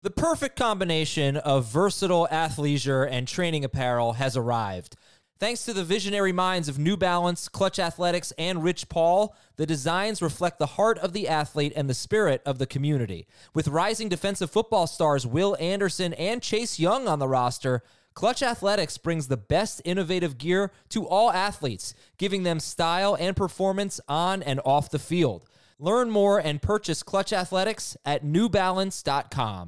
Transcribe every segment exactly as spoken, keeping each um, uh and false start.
The perfect combination of versatile athleisure and training apparel has arrived. Thanks to the visionary minds of New Balance, Clutch Athletics, and Rich Paul, the designs reflect the heart of the athlete and the spirit of the community. With rising defensive football stars Will Anderson and Chase Young on the roster, Clutch Athletics brings the best innovative gear to all athletes, giving them style and performance on and off the field. Learn more and purchase Clutch Athletics at new balance dot com.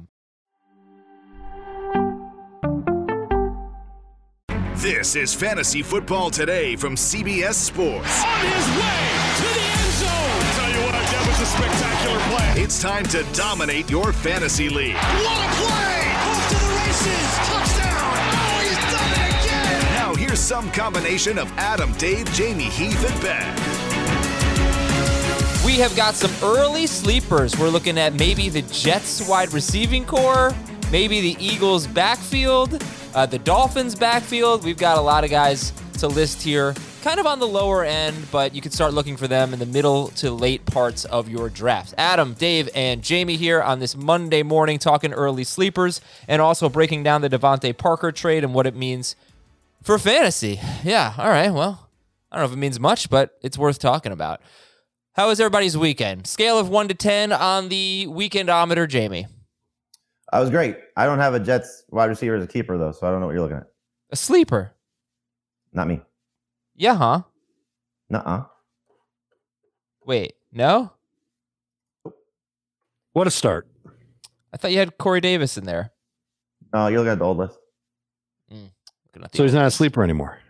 This is Fantasy Football Today from C B S Sports. On his way to the end zone. I'll tell you what, that was a spectacular play. It's time to dominate your fantasy league. What a play! Off to the races. Touchdown. Oh, he's done it again. Now here's some combination of Adam, Dave, Jamie, Heath, and Ben. We have got some early sleepers. We're looking at maybe the Jets wide receiving core, maybe the Eagles backfield, uh, the Dolphins backfield. We've got a lot of guys to list here, kind of on the lower end, but you can start looking for them in the middle to late parts of your draft. Adam, Dave, and Jamie here on this Monday morning talking early sleepers and also breaking down the Devontae Parker trade and what it means for fantasy. Yeah, all right, well, I don't know if it means much, but it's worth talking about. How was everybody's weekend? Scale of one to ten on the weekendometer, Jamie. I was great. I don't have a Jets wide receiver as a keeper, though, so I don't know what you're looking at. A sleeper? Not me. Yeah, huh? Nuh-uh. Wait, no? What a start. I thought you had Corey Davis in there. No, you're looking at the old list. Mm, so he's not a sleeper anymore.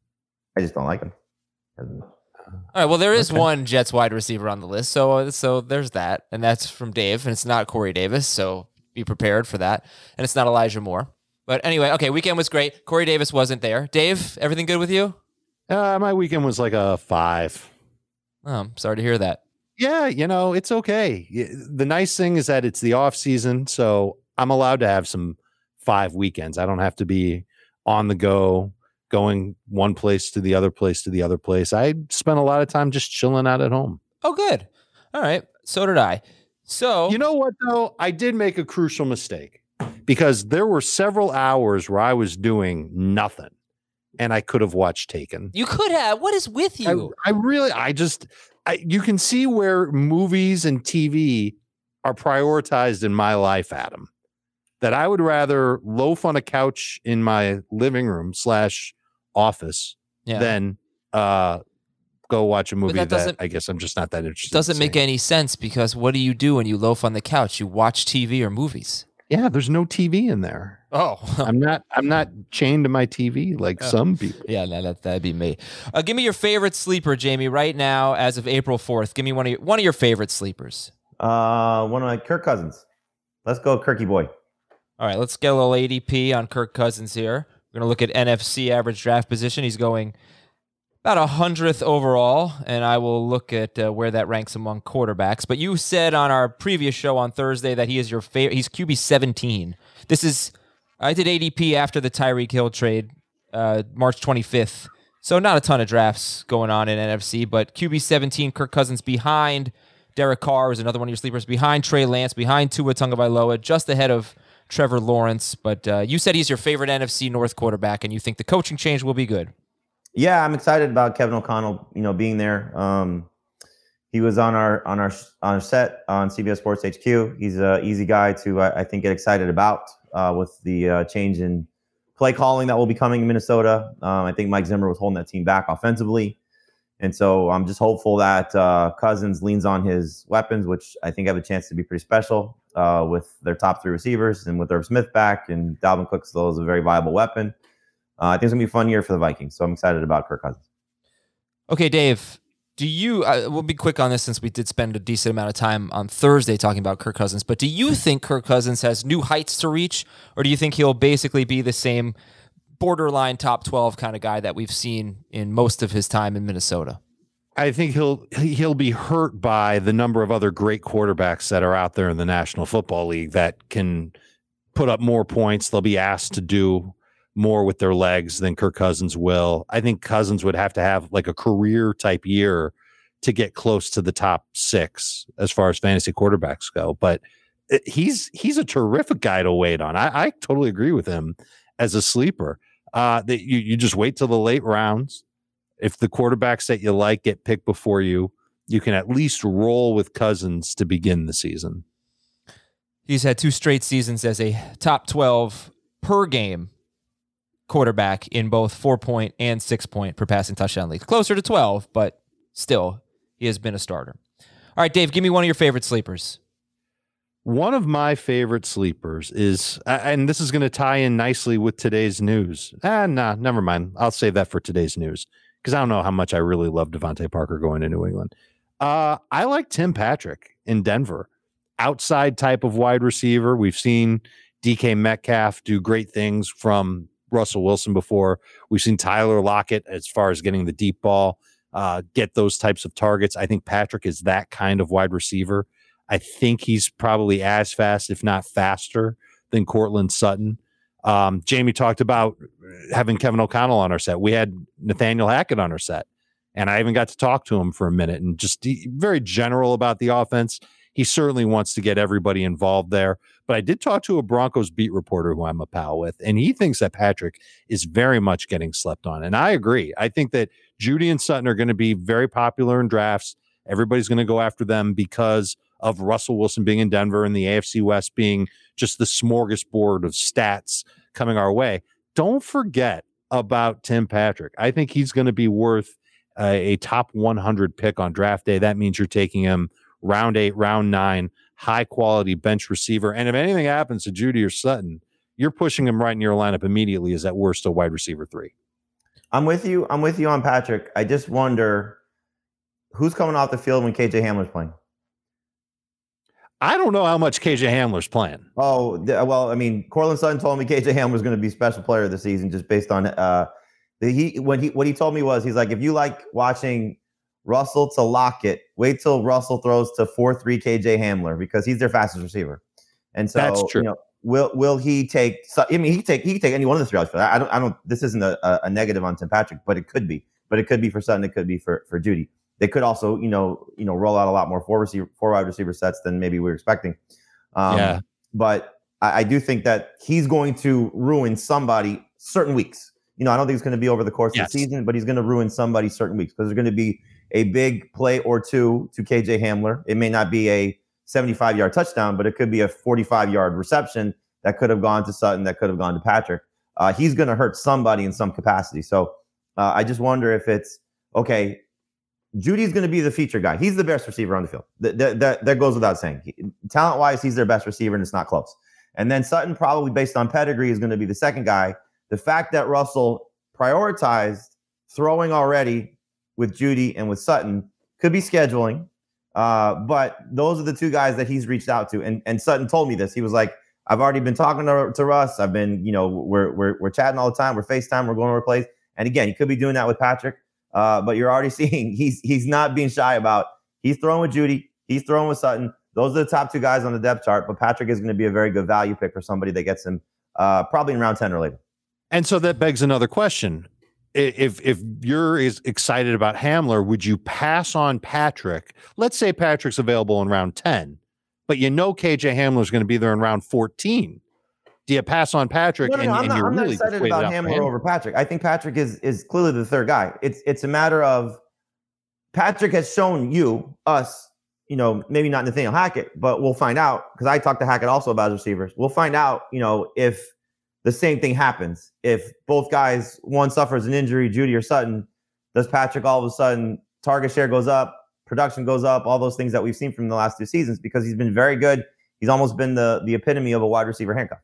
I just don't like him. All right, well, there is Okay. one Jets wide receiver on the list, so so there's that, and that's from Dave, and it's not Corey Davis, so be prepared for that, and it's not Elijah Moore. But anyway, okay, weekend was great. Corey Davis wasn't there. Dave, everything good with you? Uh, my weekend was like a five. Oh, I'm sorry to hear that. Yeah, you know, it's okay. Y- The nice thing is that it's the off season, so I'm allowed to have some five weekends. I don't have to be on the go, going one place to the other place to the other place. I spent a lot of time just chilling out at home. Oh, good. All right, so did I. So You know what, though? I did make a crucial mistake because there were several hours where I was doing nothing and I could have watched Taken. you could have. What is with I, you? I really, I just, I, you can see where movies and T V are prioritized in my life, Adam. That I would rather loaf on a couch in my living room slash office Yeah. than uh, go watch a movie that that, doesn't- I guess I'm just not that interested. Doesn't in make seeing. any sense because what do you do when you loaf on the couch? You watch T V or movies. Yeah, there's no T V in there. Oh, I'm not. I'm not chained to my T V like Oh. some people. yeah, no, that that'd be me. Uh, give me your favorite sleeper, Jamie, right now as of April fourth. Give me one of your, one of your favorite sleepers. Uh, one of my Kirk Cousins. Let's go, Kirky boy. All right, let's get a little A D P on Kirk Cousins here. We're gonna look at N F C average draft position. He's going about a hundredth overall, and I will look at uh, where that ranks among quarterbacks. But you said on our previous show on Thursday that he is your favorite. He's Q B seventeen. This is I did A D P after the Tyreek Hill trade, uh, March twenty-fifth. So not a ton of drafts going on in N F C, but Q B seventeen, Kirk Cousins behind Derek Carr is another one of your sleepers, behind Trey Lance, behind Tua Tagovailoa, just ahead of Trevor Lawrence. But uh, you said he's your favorite N F C North quarterback, and you think the coaching change will be good. Yeah, I'm excited about Kevin O'Connell, you know, being there. Um, he was on our on our on our set on C B S Sports H Q. He's an easy guy to, I, I think, get excited about uh, with the uh, change in play calling that will be coming in Minnesota. Um, I think Mike Zimmer was holding that team back offensively. And so I'm just hopeful that uh, Cousins leans on his weapons, which I think have a chance to be pretty special uh, with their top three receivers and with Irv Smith back, and Dalvin Cook still is a very viable weapon. Uh, I think it's going to be a fun year for the Vikings, so I'm excited about Kirk Cousins. Okay, Dave, do you, uh, we'll be quick on this since we did spend a decent amount of time on Thursday talking about Kirk Cousins, but do you think Kirk Cousins has new heights to reach, or do you think he'll basically be the same borderline top twelve kind of guy that we've seen in most of his time in Minnesota? I think he'll he'll be hurt by the number of other great quarterbacks that are out there in the National Football League that can put up more points. They'll be asked to do more with their legs than Kirk Cousins will. I think Cousins would have to have like a career type year to get close to the top six as far as fantasy quarterbacks go. But he's he's a terrific guy to wait on. I, I totally agree with him as a sleeper. Uh, that you you just wait till the late rounds. If the quarterbacks that you like get picked before you, you can at least roll with Cousins to begin the season. He's had two straight seasons as a top twelve per game quarterback in both four-point and six-point per passing touchdown leagues. Closer to twelve, but still, he has been a starter. All right, Dave, give me one of your favorite sleepers. One of my favorite sleepers is, and this is going to tie in nicely with today's news. Ah, nah, never mind. I'll save that for today's news because I don't know how much I really love Devontae Parker going to New England. Uh, I like Tim Patrick in Denver. Outside type of wide receiver. We've seen D K Metcalf do great things from Russell Wilson before. We've seen Tyler Lockett as far as getting the deep ball, uh, get those types of targets. I think Patrick is that kind of wide receiver. I think he's probably as fast, if not faster, than Courtland Sutton. Um, Jamie talked about having Kevin O'Connell on our set. We had Nathaniel Hackett on our set, and I even got to talk to him for a minute and just very general about the offense. He certainly wants to get everybody involved there. But I did talk to a Broncos beat reporter who I'm a pal with, and he thinks that Patrick is very much getting slept on. And I agree. I think that Jeudy and Sutton are going to be very popular in drafts. Everybody's going to go after them because of Russell Wilson being in Denver and the A F C West being just the smorgasbord of stats coming our way. Don't forget about Tim Patrick. I think he's going to be worth uh, a top one hundred pick on draft day. That means you're taking him round eight, round nine, high quality bench receiver. And if anything happens to Jeudy or Sutton, you're pushing him right in your lineup immediately as at worst a wide receiver three. I'm with you. I'm with you on Patrick. I just wonder who's coming off the field when K J Hamler's playing. I don't know how much K J Hamler's playing. Oh, well, I mean, Courtland Sutton told me K J Hamler's going to be special player of the season just based on uh, the he when he what he told me was he's like, if you like watching Russell to Lockett, wait till Russell throws to four three K J Hamler because he's their fastest receiver. And so that's true. You know, will will he take? I mean, he take he can take any one of the three options. I don't I don't. This isn't a, a negative on Tim Patrick, but it could be. But it could be for Sutton. It could be for for Jeudy. They could also, you know, you know, roll out a lot more four receiver, four wide receiver sets than maybe we were expecting. Um, yeah. But I, I do think that he's going to ruin somebody certain weeks. You know, I don't think it's going to be over the course yes. of the season, but he's going to ruin somebody certain weeks because there's going to be a big play or two to K J Hamler. It may not be a seventy-five yard touchdown, but it could be a forty-five yard reception that could have gone to Sutton, that could have gone to Patrick. Uh, he's going to hurt somebody in some capacity. So uh, I just wonder if it's okay. Judy's going to be the feature guy. He's the best receiver on the field. That, that, that, that goes without saying. He, talent-wise, he's their best receiver, and it's not close. And then Sutton, probably based on pedigree, is going to be the second guy. The fact that Russell prioritized throwing already with Jeudy and with Sutton could be scheduling. Uh, but those are the two guys that he's reached out to. And, and Sutton told me this. He was like, I've already been talking to, to Russ. I've been, you know, we're, we're, we're chatting all the time. We're FaceTime. We're going over plays. And again, he could be doing that with Patrick. Uh, but you're already seeing he's he's not being shy about he's throwing with Jeudy, he's throwing with Sutton. Those are the top two guys on the depth chart. But Patrick is going to be a very good value pick for somebody that gets him uh, probably in round ten or later. And so that begs another question: If if you're as excited about Hamler, would you pass on Patrick? Let's say Patrick's available in round ten, but you know K J Hamler is going to be there in round fourteen. Do you pass on Patrick? No, no, no, and, I'm, and not, you're I'm not really excited about Hamler over Patrick. I think Patrick is is clearly the third guy. It's it's a matter of Patrick has shown you, us, you know, maybe not Nathaniel Hackett, but we'll find out because I talked to Hackett also about receivers. We'll find out, you know, if the same thing happens. If both guys, one suffers an injury, Jeudy or Sutton, does Patrick all of a sudden target share goes up, production goes up, all those things that we've seen from the last two seasons because he's been very good. He's almost been the the epitome of a wide receiver handcuff.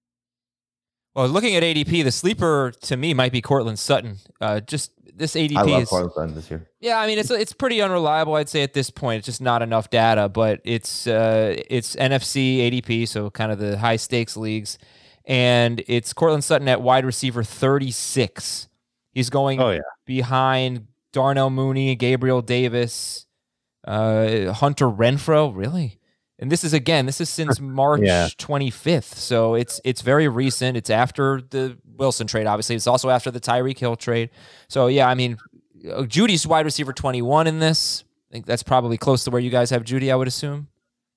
Well, looking at A D P, the sleeper to me might be Courtland Sutton. Uh, just this A D P I love is Courtland Sutton this year. Yeah, I mean it's it's pretty unreliable. I'd say at this point, it's just not enough data. But it's uh, it's N F C A D P, so kind of the high stakes leagues, and it's Courtland Sutton at wide receiver thirty-six. He's going oh, yeah. behind Darnell Mooney, Gabriel Davis, uh, Hunter Renfrow. Really? And this is, again, this is since March yeah. twenty-fifth. So it's it's very recent. It's after the Wilson trade, obviously. It's also after the Tyreek Hill trade. So, yeah, I mean, Judy's wide receiver twenty-one in this. I think that's probably close to where you guys have Jeudy, I would assume.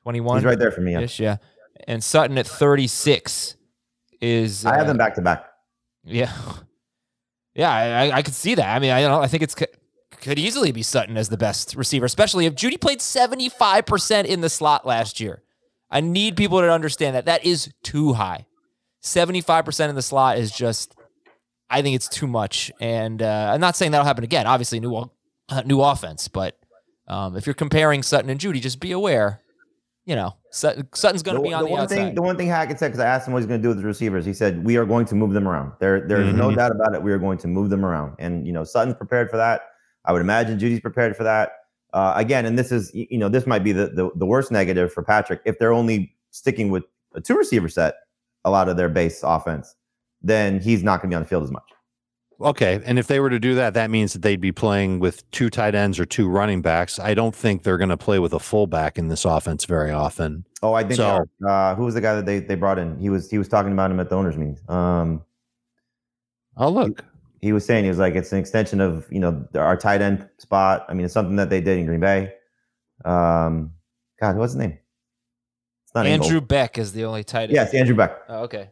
twenty-one. He's right there for me. Yeah. Ish, yeah. And Sutton at thirty-six is. Uh, I have them back to back. Yeah. Yeah, I, I could see that. I mean, I don't know. I think it's could easily be Sutton as the best receiver, especially if Judy played seventy-five percent in the slot last year. I need people to understand that. That is too high. seventy-five percent in the slot is just, I think it's too much. And uh, I'm not saying that'll happen again. Obviously, new uh, new offense. But um, if you're comparing Sutton and Judy, just be aware, you know, Sutton, Sutton's going to be on the, the one outside. Thing, the one thing Hackett said, because I asked him what he's going to do with the receivers, he said, we are going to move them around. There, There's mm-hmm. no doubt about it. We are going to move them around. And, you know, Sutton's prepared for that. I would imagine Judy's prepared for that. Uh, again, and this is, you know, this might be the, the, the worst negative for Patrick. If they're only sticking with a two receiver set, a lot of their base offense, then he's not going to be on the field as much. Okay. And if they were to do that, that means that they'd be playing with two tight ends or two running backs. I don't think they're going to play with a fullback in this offense very often. Oh, I think so. Uh, who was the guy that they, they brought in? He was he was talking about him at the owners' meeting. Um, oh, look. He, he was saying, he was like, it's an extension of, you know, our tight end spot. I mean, it's something that they did in Green Bay. Um, God, what's his name? It's not Andrew Ingold. Beck is the only tight end. Yes, Andrew Beck. Oh, okay.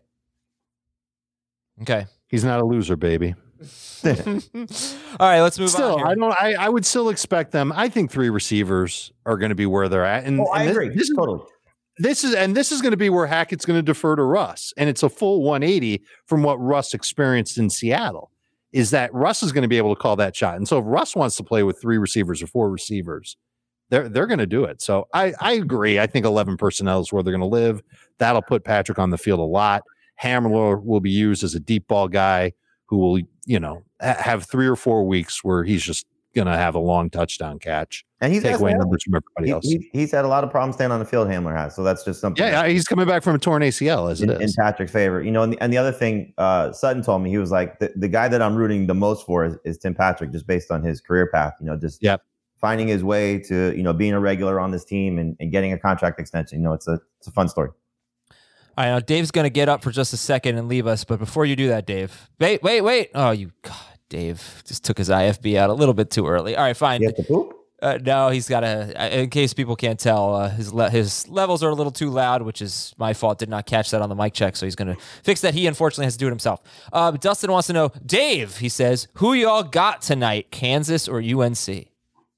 Okay. He's not a loser, baby. All right, let's move still, on. Here. I don't. I, I would still expect them. I think three receivers are going to be where they're at. And, oh, I and agree. This, this totally. Is, this is and this is going to be where Hackett's going to defer to Russ, and it's a full one eighty from what Russ experienced in Seattle. Is that Russ is going to be able to call that shot, and so if Russ wants to play with three receivers or four receivers, they're they're going to do it. So I I agree. I think eleven personnel is where they're going to live. That'll put Patrick on the field a lot. Hamler will be used as a deep ball guy who will, you know, have three or four weeks where he's just going to have a long touchdown catch and he's take away numbers from everybody he, else. He, he's had a lot of problems staying on the field, Hamler has. So that's just something. Yeah, he's coming back from a torn A C L as in, it is. In Patrick's favor. You know, and the, and the other thing, uh, Sutton told me, he was like, the, the guy that I'm rooting the most for is, is Tim Patrick, just based on his career path, you know, just yep. finding his way to, you know, being a regular on this team and, and getting a contract extension. You know, it's a it's a fun story. All right, now Dave's going to get up for just a second and leave us. But before you do that, Dave, wait, wait, wait. Oh, you, God, Dave just took his I F B out a little bit too early. All right, fine. You have to poop? Uh, no, he's got a, in case people can't tell, uh, his le- his levels are a little too loud, which is my fault. Did not catch that on the mic check, so he's going to fix that. He unfortunately has to do it himself. Uh, Dustin wants to know, Dave, he says, who y'all got tonight, Kansas or U N C?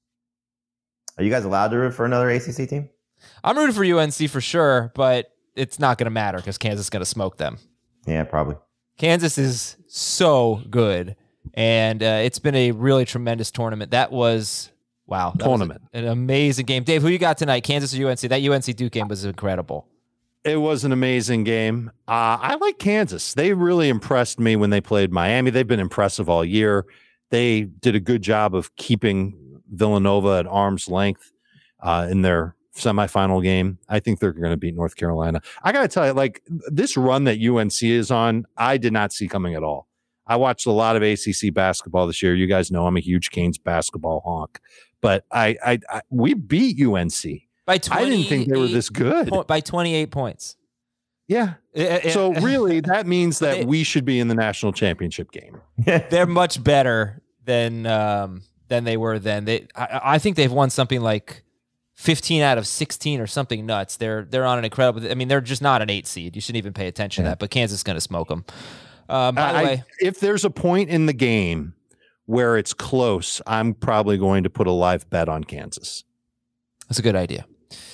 Are you guys allowed to root for another A C C team? I'm rooting for U N C for sure, but it's not going to matter because Kansas is going to smoke them. Yeah, probably. Kansas is so good, and uh, it's been a really tremendous tournament. That was, wow. That tournament. Was an amazing game. Dave, who you got tonight, Kansas or U N C? That U N C Duke game was incredible. It was an amazing game. Uh, I like Kansas. They really impressed me when they played Miami. They've been impressive all year. They did a good job of keeping Villanova at arm's length uh, in their semifinal game. I think they're going to beat North Carolina. I got to tell you, like, this run that U N C is on, I did not see coming at all. I watched a lot of A C C basketball this year. You guys know I'm a huge Canes basketball honk, but I, I, I we beat U N C. By I didn't think they were this good. Po- by twenty-eight points. Yeah. So really, that means that it, we should be in the national championship game. They're much better than um, than they were then. They, I, I think they've won something like fifteen out of sixteen or something nuts. They're they're on an incredible. I mean, they're just not an eight seed. You shouldn't even pay attention yeah. to that. But Kansas is going to smoke them. Uh, by the I, way, if there's a point in the game where it's close, I'm probably going to put a live bet on Kansas. That's a good idea.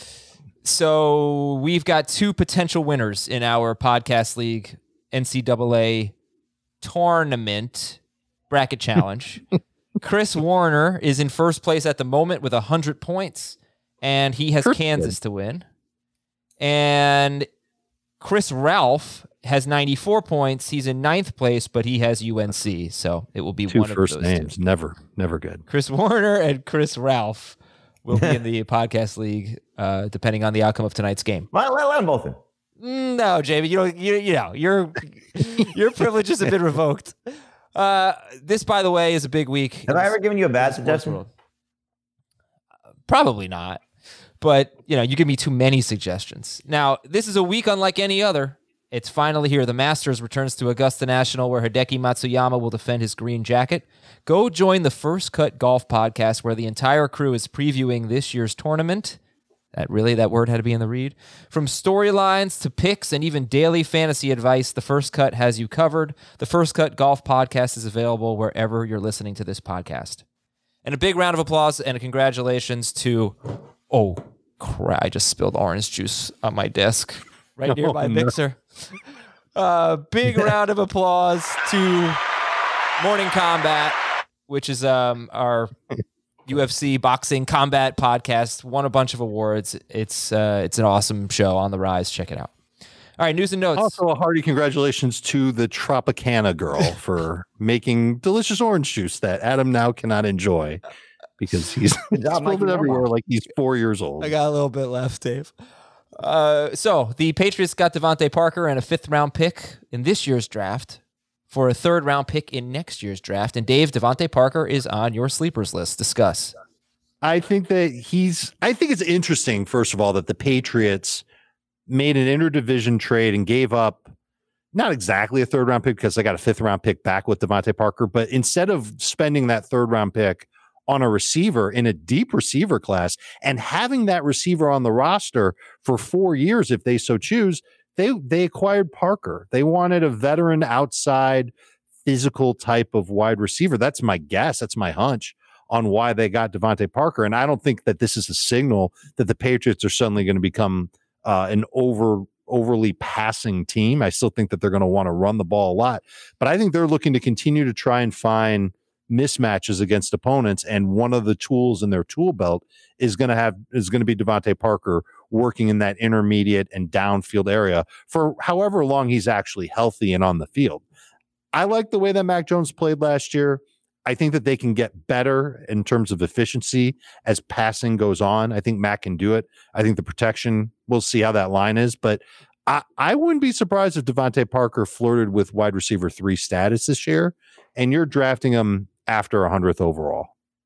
So we've got two potential winners in our podcast league N C double A tournament bracket challenge. Chris Warner is in first place at the moment with one hundred points, and he has Kansas to win. And Chris Ralph has ninety-four points. He's in ninth place, but he has U N C, so it will be two one first of those names. two. Never, never good. Chris Warner and Chris Ralph will be in the podcast league, uh, depending on the outcome of tonight's game. Let, let, let them both in. No, Jamie, you don't. You, you know, your your privileges have been revoked. Uh, this, by the way, is a big week. Have I ever given you a bad suggestion? Uh, probably not. But, you know, you give me too many suggestions. Now, this is a week unlike any other. It's finally here. The Masters returns to Augusta National, where Hideki Matsuyama will defend his green jacket. Go join the First Cut Golf podcast, where the entire crew is previewing this year's tournament. That really, that word had to be in the read. From storylines to picks and even daily fantasy advice, The First Cut has you covered. The First Cut Golf Podcast is available wherever you're listening to this podcast. And a big round of applause and a congratulations to, oh, crap, I just spilled orange juice on my desk right near my mixer. Uh, big round of applause to Morning Combat, which is um our U F C boxing combat podcast. Won a bunch of awards. It's uh it's an awesome show on the rise. Check it out. All right, news and notes. Also, a hearty congratulations to the Tropicana girl for making delicious orange juice that Adam now cannot enjoy because he's spilled it everywhere like he's four years old. I got a little bit left, Dave. Uh, so the Patriots got Devontae Parker and a fifth round pick in this year's draft for a third round pick in next year's draft. And Dave, Devontae Parker is on your sleepers list. Discuss. I think that he's, I think it's interesting, first of all, that the Patriots made an interdivision trade and gave up not exactly a third round pick because they got a fifth round pick back with Devontae Parker, but instead of spending that third round pick on a receiver in a deep receiver class and having that receiver on the roster for four years, if they so choose, they, they acquired Parker. They wanted a veteran outside physical type of wide receiver. That's my guess. That's my hunch on why they got Devontae Parker. And I don't think that this is a signal that the Patriots are suddenly going to become uh, an over overly passing team. I still think that they're going to want to run the ball a lot, but I think they're looking to continue to try and find mismatches against opponents. And one of the tools in their tool belt is going to have, is going to be Devontae Parker working in that intermediate and downfield area for however long he's actually healthy and on the field. I like the way that Mac Jones played last year. I think that they can get better in terms of efficiency as passing goes on. I think Mac can do it. I think the protection, we'll see how that line is, but I, I wouldn't be surprised if Devontae Parker flirted with wide receiver three status this year, and you're drafting him after a hundredth overall.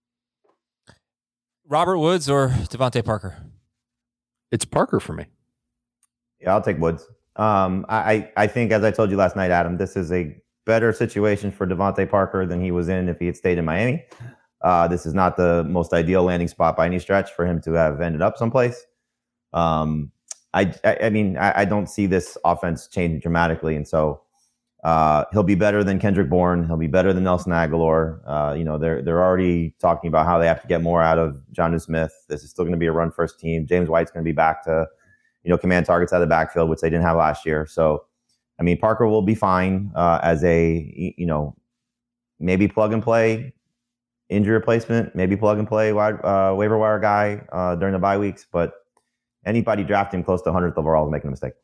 Robert Woods or Devontae Parker? It's Parker for me. Yeah, I'll take Woods. Um, I, I think, as I told you last night, Adam, this is a better situation for Devontae Parker than he was in if he had stayed in Miami. Uh, this is not the most ideal landing spot by any stretch for him to have ended up someplace. Um, I, I, I mean, I, I don't see this offense changing dramatically, and so uh, he'll be better than Kendrick Bourne. He'll be better than Nelson Aguilar. Uh, you know, they're they're already talking about how they have to get more out of Jonnu Smith. This is still going to be a run first team. James White's going to be back to, you know, command targets out of the backfield, which they didn't have last year. So, I mean, Parker will be fine uh, as a, you know, maybe plug and play injury replacement, maybe plug and play wide, uh, waiver wire guy uh, during the bye weeks. But anybody drafting him close to hundredth overall is making a mistake.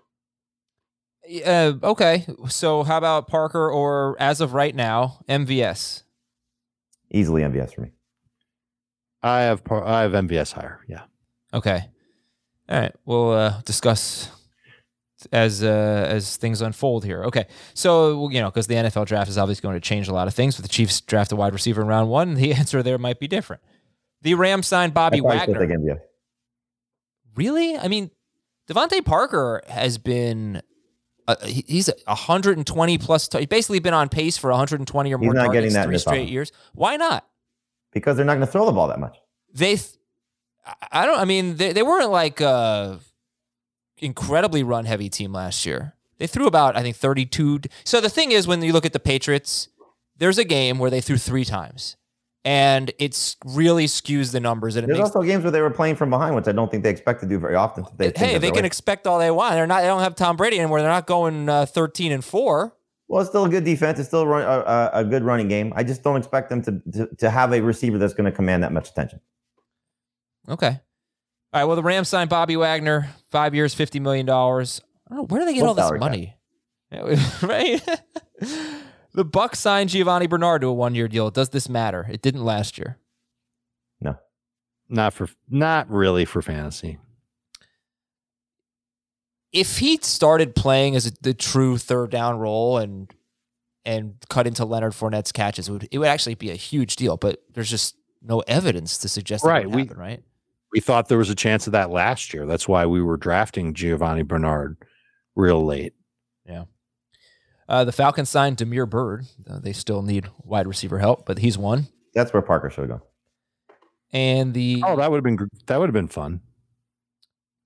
Uh, okay, so how about Parker or, as of right now, M V S? Easily M V S for me. I have par- I have M V S higher. Yeah. Okay. All right. We'll uh, discuss as uh, as things unfold here. Okay. So, you know, because the N F L draft is obviously going to change a lot of things. With the Chiefs draft a wide receiver in round one, the answer there might be different. The Rams signed Bobby Wagner. Take M V S. Really? I mean, Devontae Parker has been... Uh, he, he's one hundred twenty plus. T- he's basically been on pace for one hundred twenty or more not getting targets that in three this straight offense. years. Why not? Because they're not going to throw the ball that much. They, th- I don't. I mean, they they weren't like a incredibly run heavy team last year. They threw about I think thirty-two. So the thing is, when you look at the Patriots, there's a game where they threw three times, and it's really skews the numbers. And it There's makes, also games where they were playing from behind, which I don't think they expect to do very often. They think hey, that they they're can like- expect all they want. They're not. They don't have Tom Brady anymore. They're not going uh, thirteen and four. Well, it's still a good defense. It's still a, run, a, a good running game. I just don't expect them to, to, to have a receiver that's going to command that much attention. Okay. All right. Well, the Rams signed Bobby Wagner, five years, fifty million dollars. I don't know, where do they get What all this salary money? Right? The Bucs signed Giovanni Bernard to a one-year deal. Does this matter? It didn't last year. No. Not for, not really for fantasy. If he started playing as a, the true third down role and and cut into Leonard Fournette's catches, it would, it would actually be a huge deal. But there's just no evidence to suggest that Right, would we- happen, right? We thought there was a chance of that last year. That's why we were drafting Giovanni Bernard real late. Yeah. Uh, the Falcons signed Damiere Byrd. Uh, they still need wide receiver help, but he's one. That's where Parker should have gone. And the Oh, that would have been gr- that would have been fun.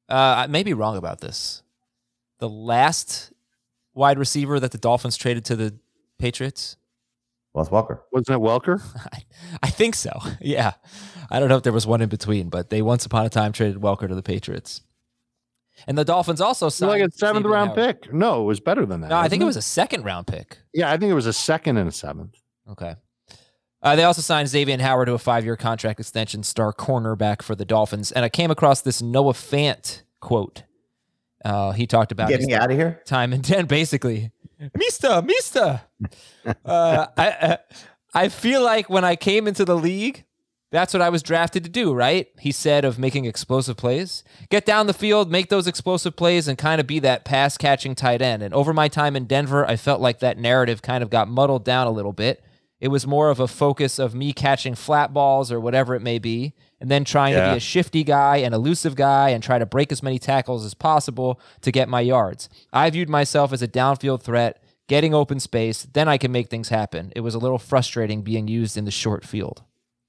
Uh, I may be wrong about this. The last wide receiver that the Dolphins traded to the Patriots? Wes Welker. Wasn't it Welker? I, I think so. Yeah. I don't know if there was one in between, but they once upon a time traded Welker to the Patriots. And the Dolphins also signed like a seventh Xavier round Howard. pick. No, it was better than that. No, I think it? it was a second round pick. Yeah, I think it was a second and a seventh. Okay. Uh, they also signed Xavier Howard to a five-year contract extension, star cornerback for the Dolphins. And I came across this Noah Fant quote. Uh, he talked about Get me out of here. time in ten, basically. Mister, Mister. Uh, I, I I feel like when I came into the league, that's what I was drafted to do, right? He said of making explosive plays. Get down the field, make those explosive plays, and kind of be that pass-catching tight end. And over my time in Denver, I felt like that narrative kind of got muddled down a little bit. It was more of a focus of me catching flat balls or whatever it may be, and then trying Yeah. to be a shifty guy, an elusive guy, and try to break as many tackles as possible to get my yards. I viewed myself as a downfield threat, getting open space, then I can make things happen. It was a little frustrating being used in the short field.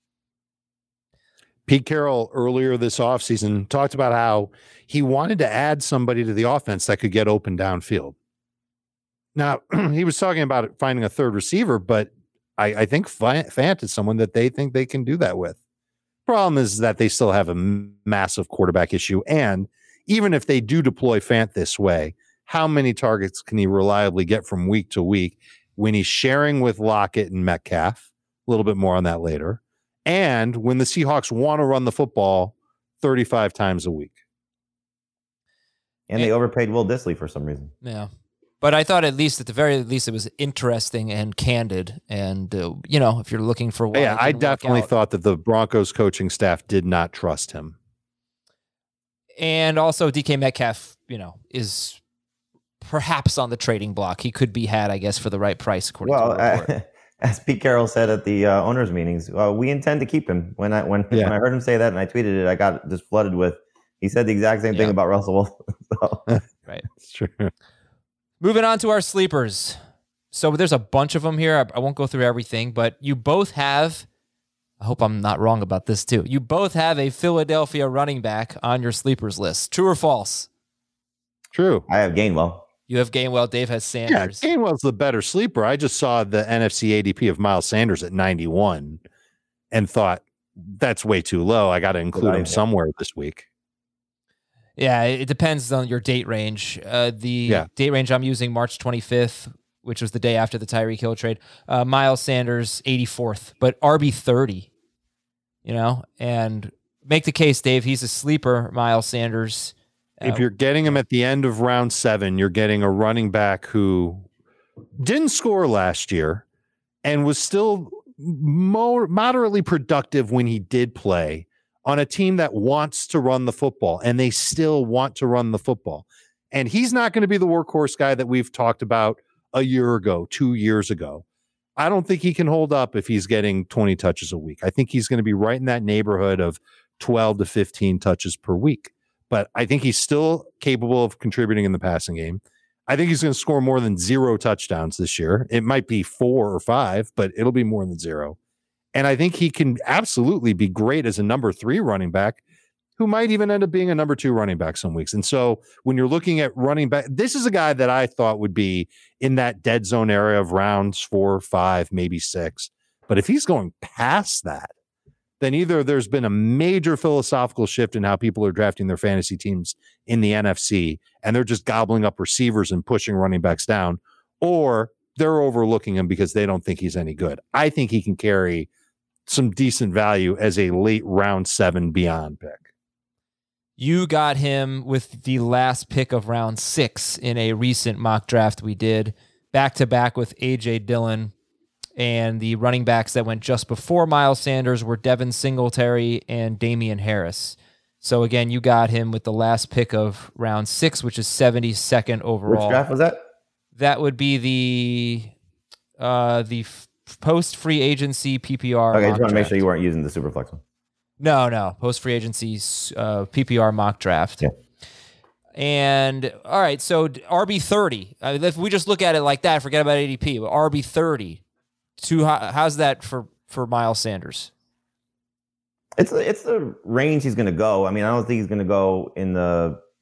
Pete Carroll earlier this offseason talked about how he wanted to add somebody to the offense that could get open downfield. Now, he was talking about finding a third receiver, but I, I think Fant is someone that they think they can do that with. Problem is that they still have a m- massive quarterback issue. And even if they do deploy Fant this way, how many targets can he reliably get from week to week when he's sharing with Lockett and Metcalf? A little bit more on that later. And when the Seahawks want to run the football thirty-five times a week. And they overpaid Will Dissly for some reason. Yeah. But I thought at least, at the very least, it was interesting and candid. And, uh, you know, if you're looking for one. Yeah, I definitely thought that the Broncos coaching staff did not trust him. And also D K Metcalf, you know, is perhaps on the trading block. He could be had, I guess, for the right price, according Well, to the report. uh, as Pete Carroll said at the uh, owners' meetings, uh, we intend to keep him. When I when, Yeah. when I heard him say that and I tweeted it, I got just flooded with, he said the exact same thing Yeah. about Russell Wilson. So, Right. It's true. Moving on to our sleepers. So there's a bunch of them here. I, I won't go through everything, but you both have, I hope I'm not wrong about this too. You both have a Philadelphia running back on your sleepers list. True or false? True. I have Gainwell. You have Gainwell. Dave has Yeah, Sanders. Gainwell's the better sleeper. I just saw the N F C A D P of Miles Sanders at ninety-one and thought that's way too low. I got to include him somewhere this week. Yeah, it depends on your date range. Uh, the Yeah. date range I'm using, March twenty-fifth, which was the day after the Tyreek Hill trade. Uh, Miles Sanders, eighty-fourth, but R B thirty, you know, and make the case, Dave, he's a sleeper, Miles Sanders. Uh, If you're getting him at the end of round seven, you're getting a running back who didn't score last year and was still more moderately productive when he did play on a team that wants to run the football, and they still want to run the football. And he's not going to be the workhorse guy that we've talked about a year ago, two years ago. I don't think he can hold up if he's getting twenty touches a week. I think he's going to be right in that neighborhood of twelve to fifteen touches per week. But I think he's still capable of contributing in the passing game. I think he's going to score more than zero touchdowns this year. It might be four or five, but it'll be more than zero. And I think he can absolutely be great as a number three running back who might even end up being a number two running back some weeks. And so when you're looking at running back, this is a guy that I thought would be in that dead zone area of rounds four, five, maybe six. But if he's going past that, then either there's been a major philosophical shift in how people are drafting their fantasy teams in the N F C, and they're just gobbling up receivers and pushing running backs down, or they're overlooking him because they don't think he's any good. I think he can carry some decent value as a late round seven beyond pick. You got him with the last pick of round six in a recent mock draft we did, back to back with A J Dillon. And the running backs that went just before Miles Sanders were Devin Singletary and Damian Harris. So again, you got him with the last pick of round six, which is seventy-second overall. Which draft was that? That would be the uh, the f- post free agency P P R. Okay, I mock just want to make draft. sure you weren't using the Superflex one. No, no, post free agency uh, P P R mock draft. Yeah. And all right, so R B thirty. I mean, if we just look at it like that, forget about A D P. But R B thirty. To how's that for, for Miles Sanders? It's it's the range he's going to go. I mean, I don't think he's going to go in the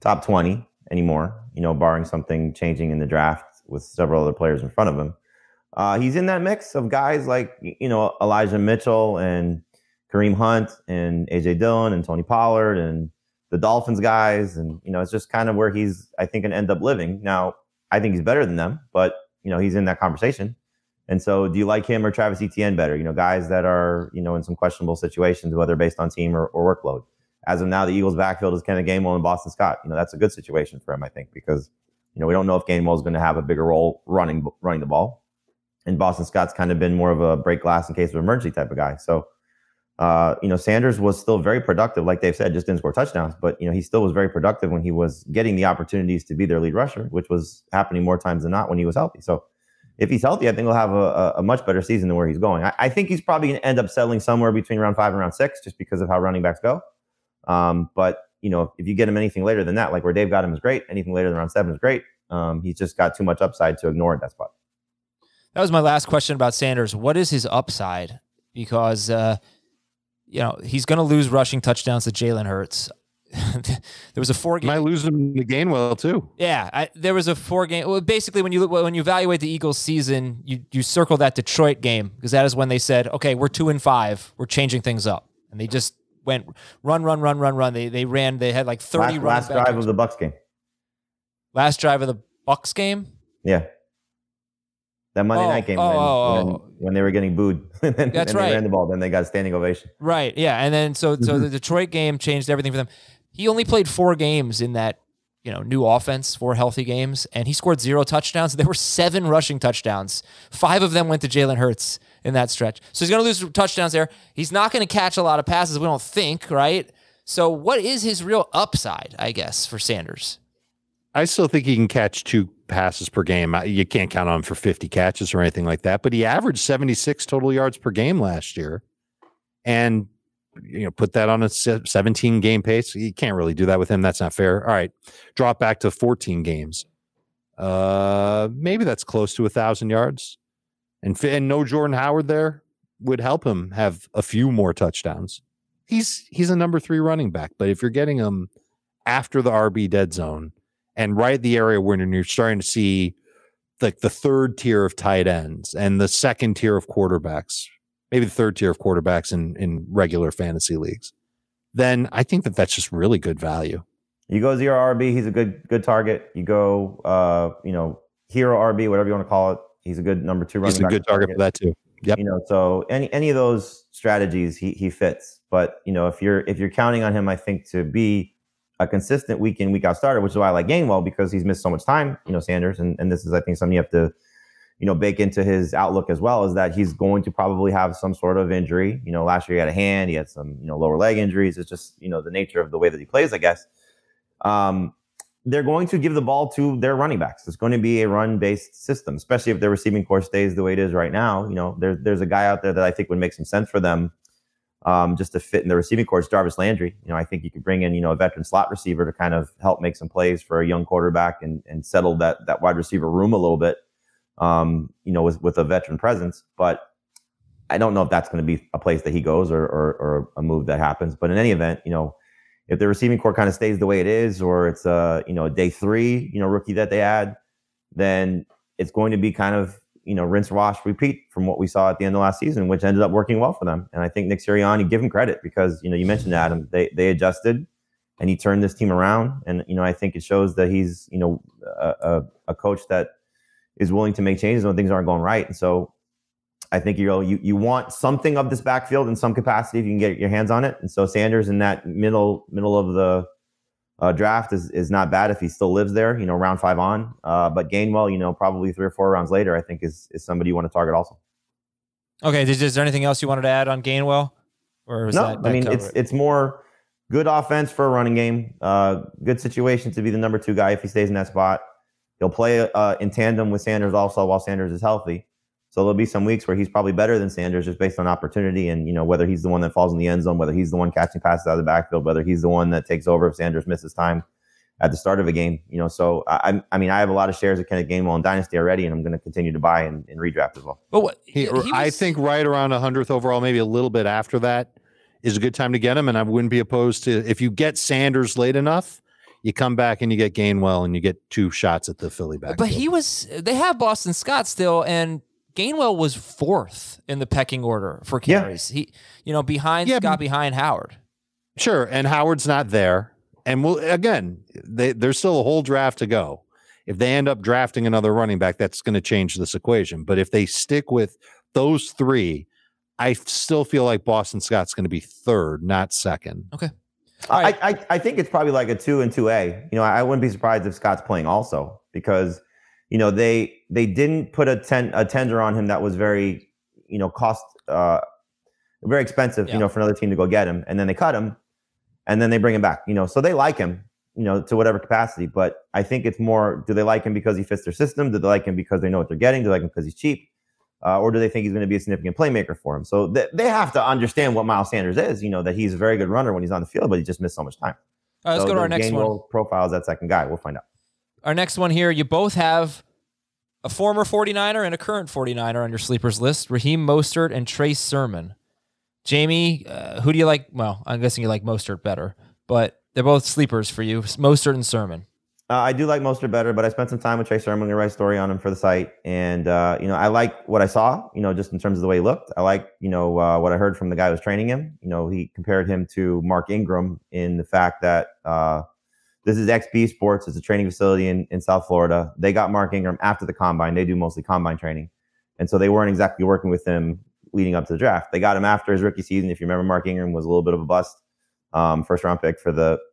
top twenty anymore, you know, barring something changing in the draft with several other players in front of him. Uh, he's in that mix of guys like, you know, Elijah Mitchell and Kareem Hunt and A J Dillon and Tony Pollard and the Dolphins guys. And, you know, it's just kind of where he's, I think, going to end up living. Now, I think he's better than them, but, you know, he's in that conversation. And so do you like him or Travis Etienne better? You know, guys that are, you know, in some questionable situations, whether based on team or, or workload. As of now, the Eagles' backfield is Kenneth Gainwell and Boston Scott. You know, that's a good situation for him, I think, because, you know, we don't know if Gainwell is going to have a bigger role running running the ball. And Boston Scott's kind of been more of a break glass in case of emergency type of guy. So, uh, you know, Sanders was still very productive, like Dave said, just didn't score touchdowns. But, you know, he still was very productive when he was getting the opportunities to be their lead rusher, which was happening more times than not when he was healthy. So if he's healthy, I think he'll have a, a much better season than where he's going. I, I think he's probably going to end up settling somewhere between round five and round six just because of how running backs go. Um, but, you know, if you get him anything later than that, like where Dave got him is great. Anything later than round seven is great. Um, he's just got too much upside to ignore at that spot. That was my last question about Sanders. What is his upside? Because, uh, you know, he's going to lose rushing touchdowns to Jalen Hurts. There was a four game. Might lose him to Gainwell too. Yeah, I, there was a four game. Well, basically, when you look, when you evaluate the Eagles' season, you you circle that Detroit game because that is when they said, "Okay, we're two and five. We're changing things up," and they just went run, run, run, run, run. They they ran. They had like thirty. Last, last drive games. Of the Bucs game. Last drive of the Bucs game. Yeah. That Monday oh, night game oh, when, oh, when, when they were getting booed. and then, That's and right. They ran the ball. Then they got a standing ovation. Right. Yeah. And then so so the Detroit game changed everything for them. He only played four games in that, you know, new offense, four healthy games, and he scored zero touchdowns. There were seven rushing touchdowns. Five of them went to Jalen Hurts in that stretch. So he's going to lose touchdowns there. He's not going to catch a lot of passes, we don't think, right? So what is his real upside, I guess, for Sanders? I still think he can catch two passes per game. You can't count on him for fifty catches or anything like that, but he averaged seventy-six total yards per game last year. And, you know, put that on a seventeen game pace. You can't really do that with him. That's not fair. All right. Drop back to fourteen games. Uh, maybe that's close to a thousand yards. And, and no Jordan Howard there would help him have a few more touchdowns. He's, he's a number three running back, but if you're getting him after the R B dead zone, and right at the area where you're starting to see like the third tier of tight ends and the second tier of quarterbacks, maybe the third tier of quarterbacks in, in regular fantasy leagues, then I think that that's just really good value. You go zero R B, he's a good good target. You go, uh, you know, hero R B, whatever you want to call it. He's a good number two running back. He's a good target, target for that too. Yep. You know, so any any of those strategies, he he fits. But you know, if you're if you're counting on him, I think to be a consistent week in, week out starter, which is why I like Gainwell because he's missed so much time, you know, Sanders. And, and this is, I think, something you have to, you know, bake into his outlook as well, is that he's going to probably have some sort of injury. You know, last year he had a hand, he had some, you know, lower leg injuries. It's just, you know, the nature of the way that he plays, I guess. Um, they're going to give the ball to their running backs. It's going to be a run-based system, especially if their receiving core stays the way it is right now. You know, there, there's a guy out there that I think would make some sense for them. Um, just to fit in the receiving course, Jarvis Landry. You know, I think you could bring in, you know, a veteran slot receiver to kind of help make some plays for a young quarterback and and settle that that wide receiver room a little bit. Um, you know, with with a veteran presence. But I don't know if that's going to be a place that he goes or, or or a move that happens. But in any event, you know, if the receiving core kind of stays the way it is, or it's a you know a day three, you know, rookie that they add, then it's going to be kind of, you know, rinse, wash, repeat from what we saw at the end of last season, which ended up working well for them. And I think Nick Sirianni, give him credit because, you know, you mentioned Adam, they they adjusted and he turned this team around. And, you know, I think it shows that he's, you know, a, a, a coach that is willing to make changes when things aren't going right. And so I think, you know, you, you want something of this backfield in some capacity if you can get your hands on it. And so Sanders in that middle, middle of the Uh, draft is, is not bad if he still lives there, you know, round five on. Uh, but Gainwell, you know, probably three or four rounds later, I think is is somebody you want to target also. Okay, is, is there anything else you wanted to add on Gainwell? Or is no, that, that I mean, cover it's it? it's more good offense for a running game. Uh, good situation to be the number two guy if he stays in that spot. He'll play uh, in tandem with Sanders also while Sanders is healthy. So there'll be some weeks where he's probably better than Sanders just based on opportunity and, you know, whether he's the one that falls in the end zone, whether he's the one catching passes out of the backfield, whether he's the one that takes over if Sanders misses time at the start of a game. You know, so I, I mean, I have a lot of shares of Kenneth Gainwell in Dynasty already, and I'm going to continue to buy in, in redraft as well. But what, He, he was, I think right around one hundredth overall, maybe a little bit after that, is a good time to get him. And I wouldn't be opposed to, if you get Sanders late enough, You come back and you get Gainwell and you get two shots at the Philly backfield. But he was, they have Boston Scott still, and Gainwell was fourth in the pecking order for carries. Yeah. He, you know, behind yeah, Scott, behind Howard. Sure, and Howard's not there. And we'll, again, they, there's still a whole draft to go. If they end up drafting another running back, that's going to change this equation. But if they stick with those three, I still feel like Boston Scott's going to be third, not second. Okay. Right. I, I I think it's probably like a two and two A. You know, I wouldn't be surprised if Scott's playing also because, you know, they they didn't put a ten a tender on him that was very, you know, cost uh very expensive, yeah. you know, for another team to go get him, and then they cut him, and then they bring him back. You know, so they like him, you know, to whatever capacity. But I think it's more, do they like him because he fits their system? Do they like him because they know what they're getting? Do they like him because he's cheap? Uh, or do they think he's going to be a significant playmaker for him? So th- they have to understand what Miles Sanders is, you know, that he's a very good runner when he's on the field, but he just missed so much time. All right, let's so go to our next one. Profile is that second guy. We'll find out. Our next one here, you both have a former forty-niner and a current forty-niner on your sleepers list, Raheem Mostert and Trey Sermon. Jamie, uh, who do you like? Well, I'm guessing you like Mostert better, but they're both sleepers for you, Mostert and Sermon. Uh, I do like Mostert better, but I spent some time with Trey Sermon. I'm going to write a story on him for the site. And, uh, you know, I like what I saw, you know, just in terms of the way he looked. I like, you know, uh, what I heard from the guy who was training him. You know, he compared him to Mark Ingram in the fact that uh, this is X B Sports. It's a training facility in, in South Florida. They got Mark Ingram after the combine. They do mostly combine training. And so they weren't exactly working with him leading up to the draft. They got him after his rookie season. If you remember, Mark Ingram was a little bit of a bust. Um, first round pick for the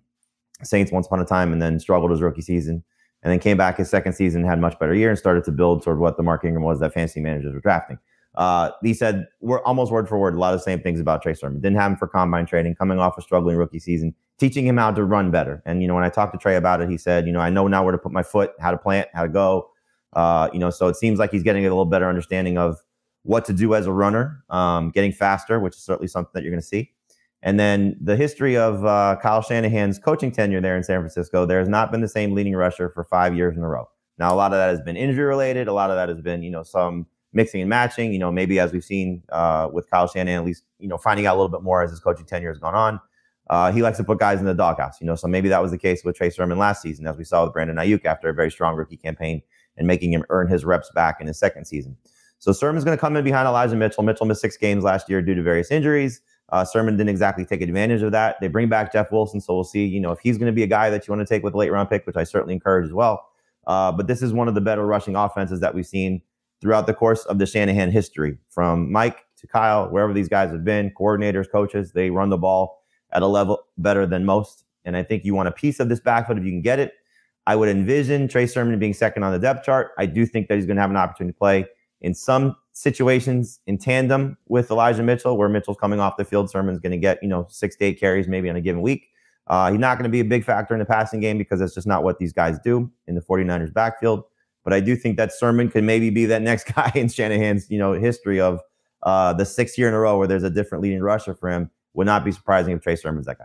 Saints once upon a time, and then struggled his rookie season, and then came back his second season, had a much better year, and started to build toward what the Mark Ingram was that fantasy managers were drafting. Uh, he said, we're almost word for word, a lot of the same things about Trey Sermon. Didn't have him for combine training, coming off a struggling rookie season, teaching him how to run better. And, you know, when I talked to Trey about it, he said, you know, I know now where to put my foot, how to plant, how to go. Uh, you know, so it seems like he's getting a little better understanding of what to do as a runner, um, getting faster, which is certainly something that you're going to see. And then the history of uh, Kyle Shanahan's coaching tenure there in San Francisco, there has not been the same leading rusher for five years in a row. Now, a lot of that has been injury related. A lot of that has been, you know, some mixing and matching, you know, maybe as we've seen uh, with Kyle Shanahan, at least, you know, finding out a little bit more as his coaching tenure has gone on. Uh, he likes to put guys in the doghouse, you know, so maybe that was the case with Trey Sermon last season, as we saw with Brandon Ayuk after a very strong rookie campaign and making him earn his reps back in his second season. So Sermon's going to come in behind Elijah Mitchell. Mitchell missed six games last year due to various injuries. Uh, Sermon didn't exactly take advantage of that. They bring back Jeff Wilson, so we'll see, you know, if he's going to be a guy that you want to take with a late round pick, which I certainly encourage as well. Uh, but this is one of the better rushing offenses that we've seen throughout the course of the Shanahan history. From Mike to Kyle, wherever these guys have been, coordinators, coaches, they run the ball at a level better than most. And I think you want a piece of this backfield if you can get it. I would envision Trey Sermon being second on the depth chart. I do think that he's going to have an opportunity to play in some situations in tandem with Elijah Mitchell, where Mitchell's coming off the field. Sermon's going to get, you know, six to eight carries maybe on a given week. Uh, he's not going to be a big factor in the passing game because that's just not what these guys do in the 49ers backfield. But I do think that Sermon could maybe be that next guy in Shanahan's, you know, history of uh, the sixth year in a row where there's a different leading rusher for him. Would not be surprising if Trey Sermon's that guy.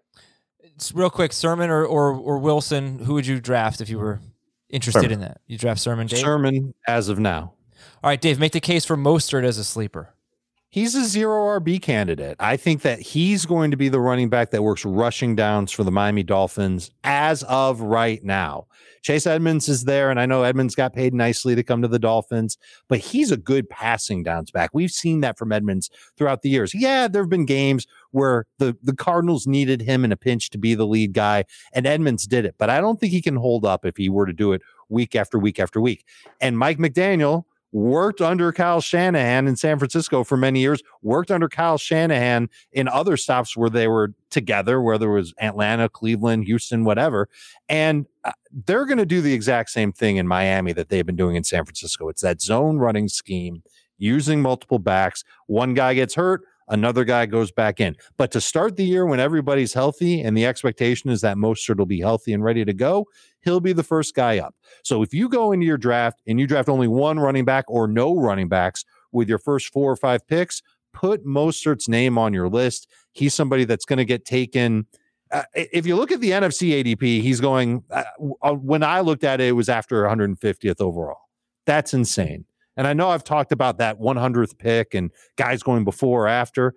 It's real quick, Sermon or, or or Wilson, who would you draft if you were interested Sermon. in that? You draft Sermon, Dave? Sermon as of now. All right, Dave, make the case for Mostert as a sleeper. He's a zero R B candidate. I think that he's going to be the running back that works rushing downs for the Miami Dolphins as of right now. Chase Edmonds is there, and I know Edmonds got paid nicely to come to the Dolphins, but he's a good passing downs back. We've seen that from Edmonds throughout the years. Yeah, there have been games where the, the Cardinals needed him in a pinch to be the lead guy, and Edmonds did it, but I don't think he can hold up if he were to do it week after week after week. And Mike McDaniel worked under Kyle Shanahan in San Francisco for many years, worked under Kyle Shanahan in other stops where they were together, whether it was Atlanta, Cleveland, Houston, whatever. And uh, they're going to do the exact same thing in Miami that they've been doing in San Francisco. It's that zone running scheme, using multiple backs. One guy gets hurt, another guy goes back in. But to start the year when everybody's healthy and the expectation is that Mostert will be healthy and ready to go, he'll be the first guy up. So if you go into your draft and you draft only one running back or no running backs with your first four or five picks, put Mostert's name on your list. He's somebody that's going to get taken. Uh, if you look at the N F C A D P, he's going, uh, when I looked at it, it was after one hundred fiftieth overall. That's insane. And I know I've talked about that one hundredth pick and guys going before or after.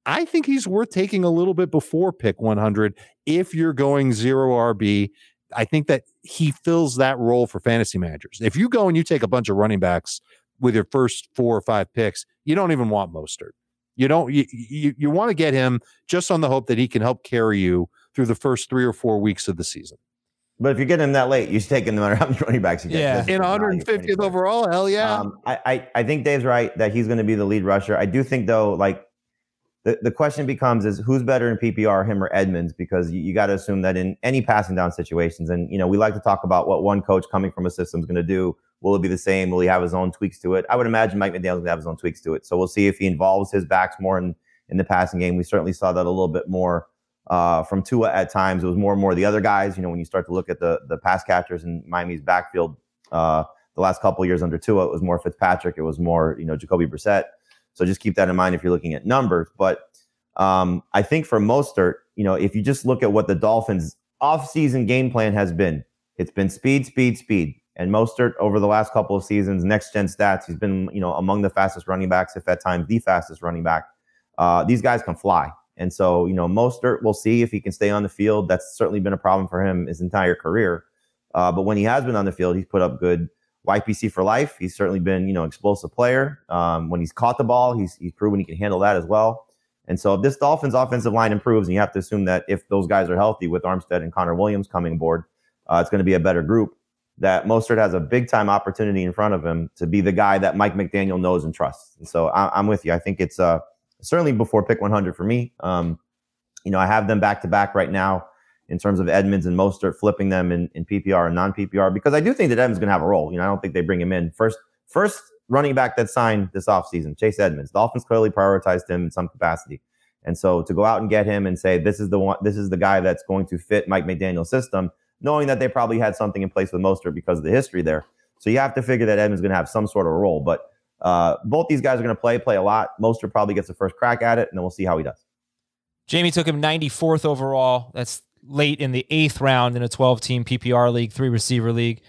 I think he's worth taking a little bit before pick one hundred if you're going zero R B. I think that he fills that role for fantasy managers. If you go and you take a bunch of running backs with your first four or five picks, you don't even want Mostert. You don't. You you, you want to get him just on the hope that he can help carry you through the first three or four weeks of the season. But if you're getting him that late, you should take him no matter how many running backs you get. Yeah. In one hundred fiftieth overall, hell yeah. Um, I, I, I think Dave's right that he's going to be the lead rusher. I do think, though, like the, the question becomes is who's better in P P R, him or Edmonds? Because you, you got to assume that in any passing down situations, and, you know, we like to talk about what one coach coming from a system is going to do. Will it be the same? Will he have his own tweaks to it? I would imagine Mike McDaniel's going to have his own tweaks to it. So we'll see if he involves his backs more in, in the passing game. We certainly saw that a little bit more Uh, from Tua at times. It was more and more the other guys. You know, when you start to look at the the pass catchers in Miami's backfield, uh, the last couple of years under Tua, it was more Fitzpatrick. It was more, you know, Jacoby Brissett. So just keep that in mind if you're looking at numbers. But um, I think for Mostert, you know, if you just look at what the Dolphins' offseason game plan has been, it's been speed, speed, speed. And Mostert over the last couple of seasons, next gen stats, he's been, you know, among the fastest running backs, if at times the fastest running back. Uh, these guys can fly. And so, you know, Mostert, we'll see if he can stay on the field. That's certainly been a problem for him his entire career. Uh, but when he has been on the field, he's put up good Y P C for life. He's certainly been, you know, explosive player. Um, when he's caught the ball, he's he's proven he can handle that as well. And so if this Dolphins offensive line improves, and you have to assume that if those guys are healthy with Armstead and Connor Williams coming aboard, uh, it's going to be a better group, that Mostert has a big-time opportunity in front of him to be the guy that Mike McDaniel knows and trusts. And so I, I'm with you. I think it's uh, certainly before pick one hundred for me. Um, you know, I have them back-to-back right now in terms of Edmonds and Mostert, flipping them in, in P P R and non-P P R, because I do think that Edmonds is going to have a role. You know, I don't think they bring him in. First, first running back that signed this offseason, Chase Edmonds. Dolphins clearly prioritized him in some capacity. And so to go out and get him and say, this is the one, this is the guy that's going to fit Mike McDaniel's system, knowing that they probably had something in place with Mostert because of the history there. So you have to figure that Edmonds is going to have some sort of role. But uh, both these guys are going to play, play a lot. Mostert probably gets the first crack at it, and then we'll see how he does. Jamie took him ninety-fourth overall. That's late in the eighth round in a twelve-team P P R league, three-receiver league.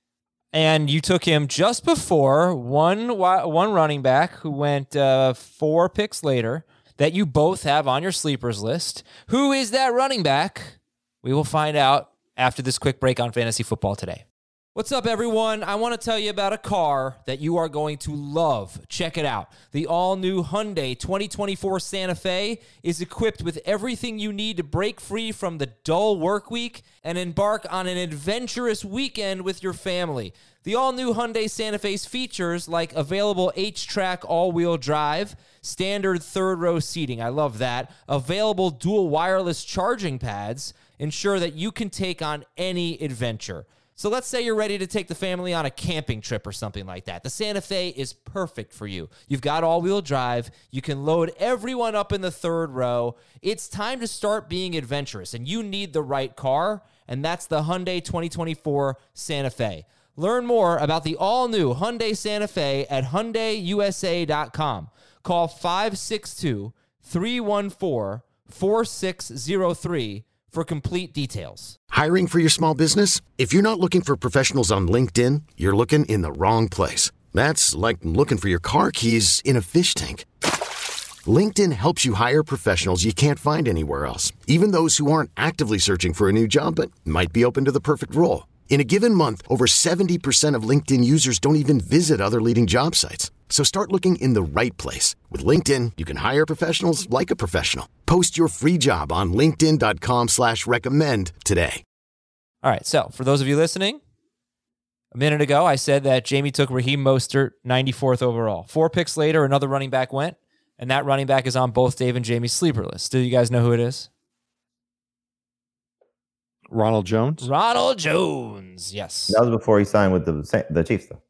And you took him just before one, one running back who went uh, four picks later that you both have on your sleepers list. Who is that running back? We will find out after this quick break on Fantasy Football Today. What's up, everyone? I want to tell you about a car that you are going to love. Check it out. The all-new Hyundai twenty twenty-four Santa Fe is equipped with everything you need to break free from the dull work week and embark on an adventurous weekend with your family. The all-new Hyundai Santa Fe's features like available H-Track all-wheel drive, standard third-row seating, I love that, available dual wireless charging pads, ensure that you can take on any adventure. So let's say you're ready to take the family on a camping trip or something like that. The Santa Fe is perfect for you. You've got all-wheel drive. You can load everyone up in the third row. It's time to start being adventurous, and you need the right car, and that's the Hyundai twenty twenty-four Santa Fe. Learn more about the all-new Hyundai Santa Fe at Hyundai U S A dot com. Call five six two, three one four, four six zero three for complete details. Hiring for your small business? If you're not looking for professionals on LinkedIn, you're looking in the wrong place. That's like looking for your car keys in a fish tank. LinkedIn helps you hire professionals you can't find anywhere else, even those who aren't actively searching for a new job but might be open to the perfect role. In a given month, over seventy percent of LinkedIn users don't even visit other leading job sites. So start looking in the right place. With LinkedIn, you can hire professionals like a professional. Post your free job on linkedin dot com slash recommend today. All right, so for those of you listening, a minute ago I said that Jamie took Raheem Mostert ninety-fourth overall. Four picks later, another running back went, and that running back is on both Dave and Jamie's sleeper list. Do you guys know who it is? Ronald Jones? Ronald Jones, yes. That was before he signed with the the Chiefs, though.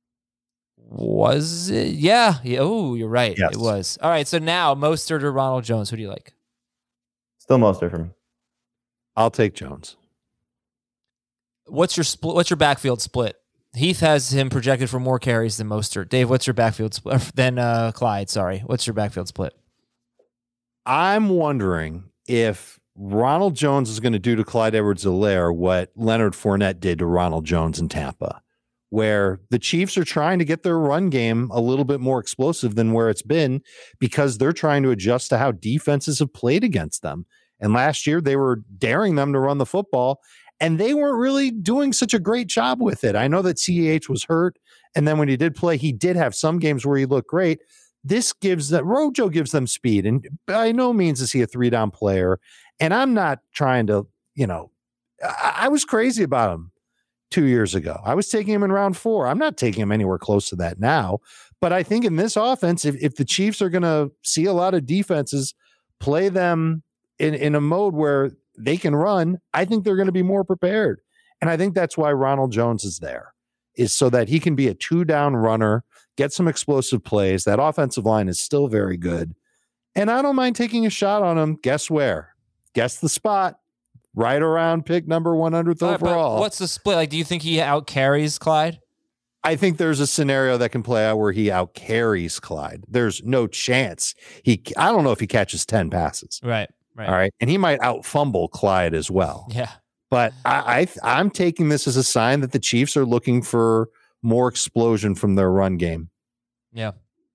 Was it? Yeah. yeah. Oh, you're right. Yes. It was. All right, so now Mostert or Ronald Jones, who do you like? Still Mostert for me. I'll take Jones. What's your split? What's your backfield split? Heath has him projected for more carries than Mostert. Dave, what's your backfield split? Then uh, Clyde, sorry. What's your backfield split? I'm wondering if Ronald Jones is going to do to Clyde Edwards-Helaire what Leonard Fournette did to Ronald Jones in Tampa, where the Chiefs are trying to get their run game a little bit more explosive than where it's been because they're trying to adjust to how defenses have played against them. And last year they were daring them to run the football, and they weren't really doing such a great job with it. I know that C E H was hurt, and then when he did play, he did have some games where he looked great. This gives that Rojo gives them speed, and by no means is he a three down player. And I'm not trying to, you know, I, I was crazy about him two years ago. I was taking him in round four. I'm not taking him anywhere close to that now. But I think in this offense, if, if the Chiefs are going to see a lot of defenses play them in, in a mode where they can run, I think they're going to be more prepared. And I think that's why Ronald Jones is there, is so that he can be a two down runner, get some explosive plays. That offensive line is still very good. And I don't mind taking a shot on him. Guess where? Guess the spot. Right around pick number one hundredth Right, overall. what's the split? Like, do you think he out carries Clyde? I think there's a scenario that can play out where he out carries Clyde. There's no chance he. I don't know if he catches ten passes. Right. Right. All right, and he might out fumble Clyde as well. Yeah. But I, I, I'm taking this as a sign that the Chiefs are looking for more explosion from their run game. Yeah.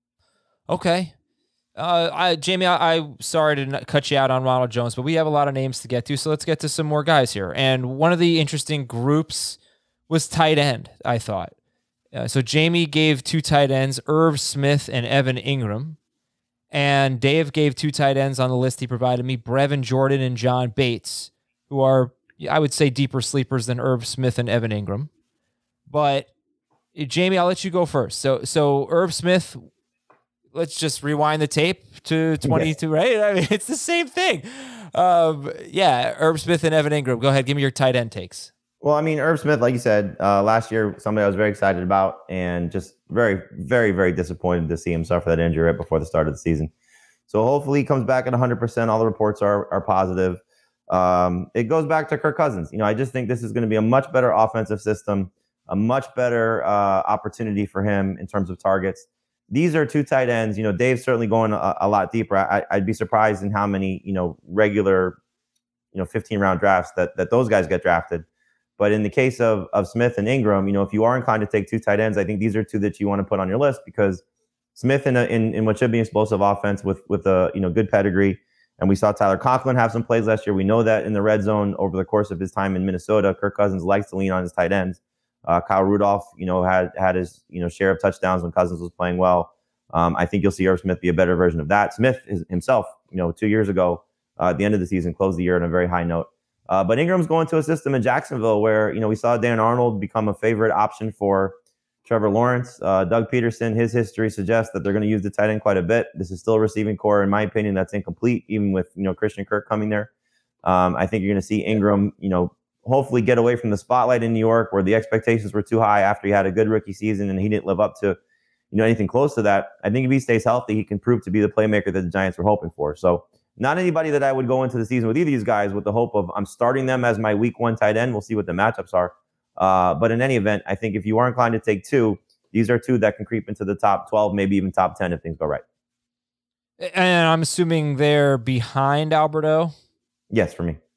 Okay. Uh, I, Jamie, I, I'm sorry to not cut you out on Ronald Jones, but we have a lot of names to get to, so let's get to some more guys here. And one of the interesting groups was tight end, I thought. Uh, so Jamie gave two tight ends, Irv Smith and Evan Ingram. And Dave gave two tight ends on the list he provided me, Brevin Jordan and John Bates, who are, I would say, deeper sleepers than Irv Smith and Evan Ingram. But, Jamie, I'll let you go first. So, so Irv Smith... Let's just rewind the tape to twenty-two, right? I mean, it's the same thing. Um, yeah, Irv Smith and Evan Ingram. Go ahead, give me your tight end takes. Well, I mean, Irv Smith, like you said, uh, last year, somebody I was very excited about and just very, very, very disappointed to see him suffer that injury right before the start of the season. So hopefully he comes back at one hundred percent. All the reports are are positive. Um, it goes back to Kirk Cousins. You know, I just think this is going to be a much better offensive system, a much better uh, opportunity for him in terms of targets. These are two tight ends. You know, Dave's certainly going a, a lot deeper. I, I'd be surprised in how many, you know, regular, you know, fifteen round drafts that that those guys get drafted. But in the case of of Smith and Ingram, you know, if you are inclined to take two tight ends, I think these are two that you want to put on your list because Smith in a, in, in what should be an explosive offense with with a you know good pedigree, and we saw Tyler Conklin have some plays last year. We know that in the red zone over the course of his time in Minnesota, Kirk Cousins likes to lean on his tight ends. Uh, Kyle Rudolph, you know, had had his you know share of touchdowns when Cousins was playing well. Um, I think you'll see Irv Smith be a better version of that. Smith is, himself, you know, two years ago uh, at the end of the season, closed the year on a very high note. Uh, but Ingram's going to a system in Jacksonville where you know we saw Dan Arnold become a favorite option for Trevor Lawrence. Uh, Doug Peterson, his history suggests that they're going to use the tight end quite a bit. This is still a receiving core, in my opinion, that's incomplete, even with you know Christian Kirk coming there. Um, I think you're going to see Ingram, you know. hopefully get away from the spotlight in New York where the expectations were too high after he had a good rookie season and he didn't live up to, you know, anything close to that. I think if he stays healthy, he can prove to be the playmaker that the Giants were hoping for. So not anybody that I would go into the season with either of these guys with the hope of I'm starting them as my week one tight end. We'll see what the matchups are. Uh, but in any event, I think if you are inclined to take two, these are two that can creep into the top twelve, maybe even top ten if things go right. And I'm assuming they're behind Alberto? Yes, for me.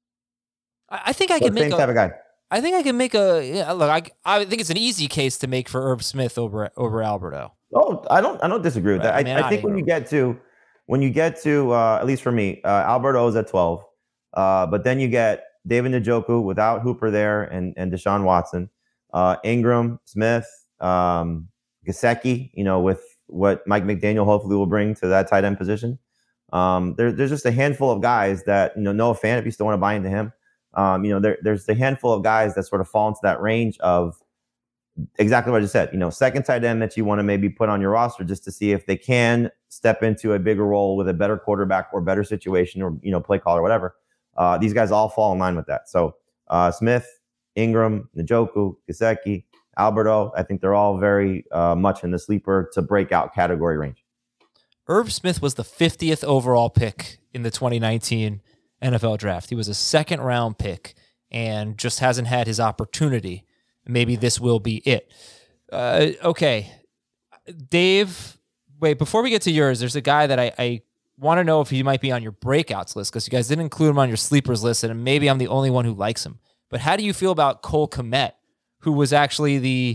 I think I so can make same a, type of guy. I think I can make a yeah, look. I I think it's an easy case to make for Irv Smith over over Alberto. Oh, I don't I don't disagree with Right, that. I I, mean, I think not when you get to when you get to uh, at least for me, uh, Alberto is at twelve, uh, but then you get David Njoku without Hooper there and and Deshaun Watson, uh, Ingram, Smith, um, Gesicki. You know, with what Mike McDaniel hopefully will bring to that tight end position. Um, there, there's just a handful of guys that you know Noah Fant, if you still want to buy into him. Um, you know, there, there's a handful of guys that sort of fall into that range of exactly what I just said. You know, second tight end that you want to maybe put on your roster just to see if they can step into a bigger role with a better quarterback or better situation or, you know, play call or whatever. Uh, these guys all fall in line with that. So uh, Smith, Ingram, Njoku, Gesicki, Alberto, I think they're all very uh, much in the sleeper to breakout category range. Irv Smith was the fiftieth overall pick in the twenty nineteen N F L draft. He was a second round pick and just hasn't had his opportunity. Maybe this will be it. Uh, okay. Dave, wait, before we get to yours, there's a guy that I, I want to know if he might be on your breakouts list because you guys didn't include him on your sleepers list, and maybe I'm the only one who likes him. But how do you feel about Cole Kmet, who was actually the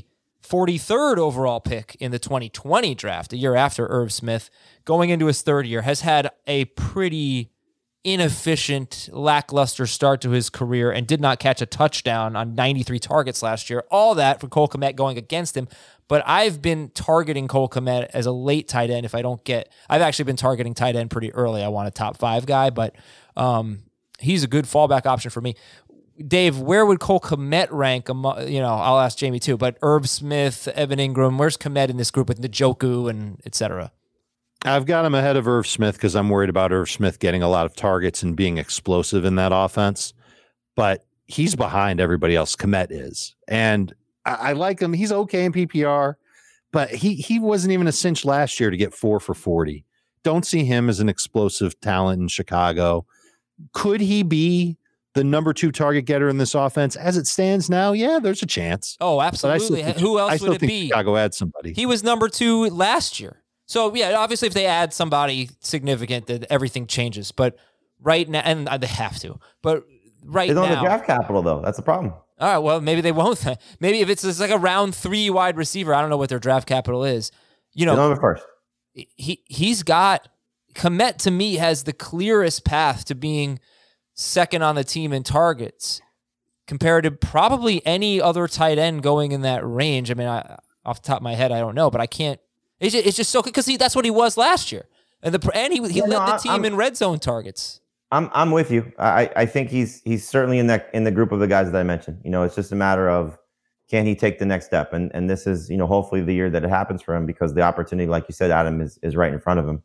forty-third overall pick in the twenty twenty draft, a year after Irv Smith, going into his third year, has had a pretty inefficient, lackluster start to his career and did not catch a touchdown on ninety-three targets last year. All that for Cole Kmet going against him. But I've been targeting Cole Kmet as a late tight end if I don't get... I've actually been targeting tight end pretty early. I want a top five guy, but um, he's a good fallback option for me. Dave, where would Cole Kmet rank? Among, you know, I'll ask Jamie too, but Irv Smith, Evan Ingram, where's Kmet in this group with Njoku and et cetera? I've got him ahead of Irv Smith because I'm worried about Irv Smith getting a lot of targets and being explosive in that offense. But he's behind everybody else. Kmet is. And I, I like him. He's okay in P P R, but he he wasn't even a cinch last year to get four for forty. Don't see him as an explosive talent in Chicago. Could he be the number two target getter in this offense as it stands now? Yeah, there's a chance. Oh, absolutely. Think, Who else I would still it think be? Chicago adds somebody. He was number two last year. So, yeah, obviously if they add somebody significant, then everything changes. But right now, and they have to, but right they don't now. have the draft capital, though. That's the problem. All right, well, maybe they won't. Maybe if it's just like a round three wide receiver, I don't know what their draft capital is. You know, they don't have it first. He, he's got, Kmet to me has the clearest path to being second on the team in targets compared to probably any other tight end going in that range. I mean, I, off the top of my head, I don't know, but I can't. It's just, it's just so because he that's what he was last year, and the and he he yeah, led no, the team I'm, in red zone targets. I'm I'm with you. I I think he's he's certainly in that in the group of the guys that I mentioned. You know, it's just a matter of can he take the next step, and and this is you know hopefully the year that it happens for him because the opportunity, like you said, Adam, is is right in front of him.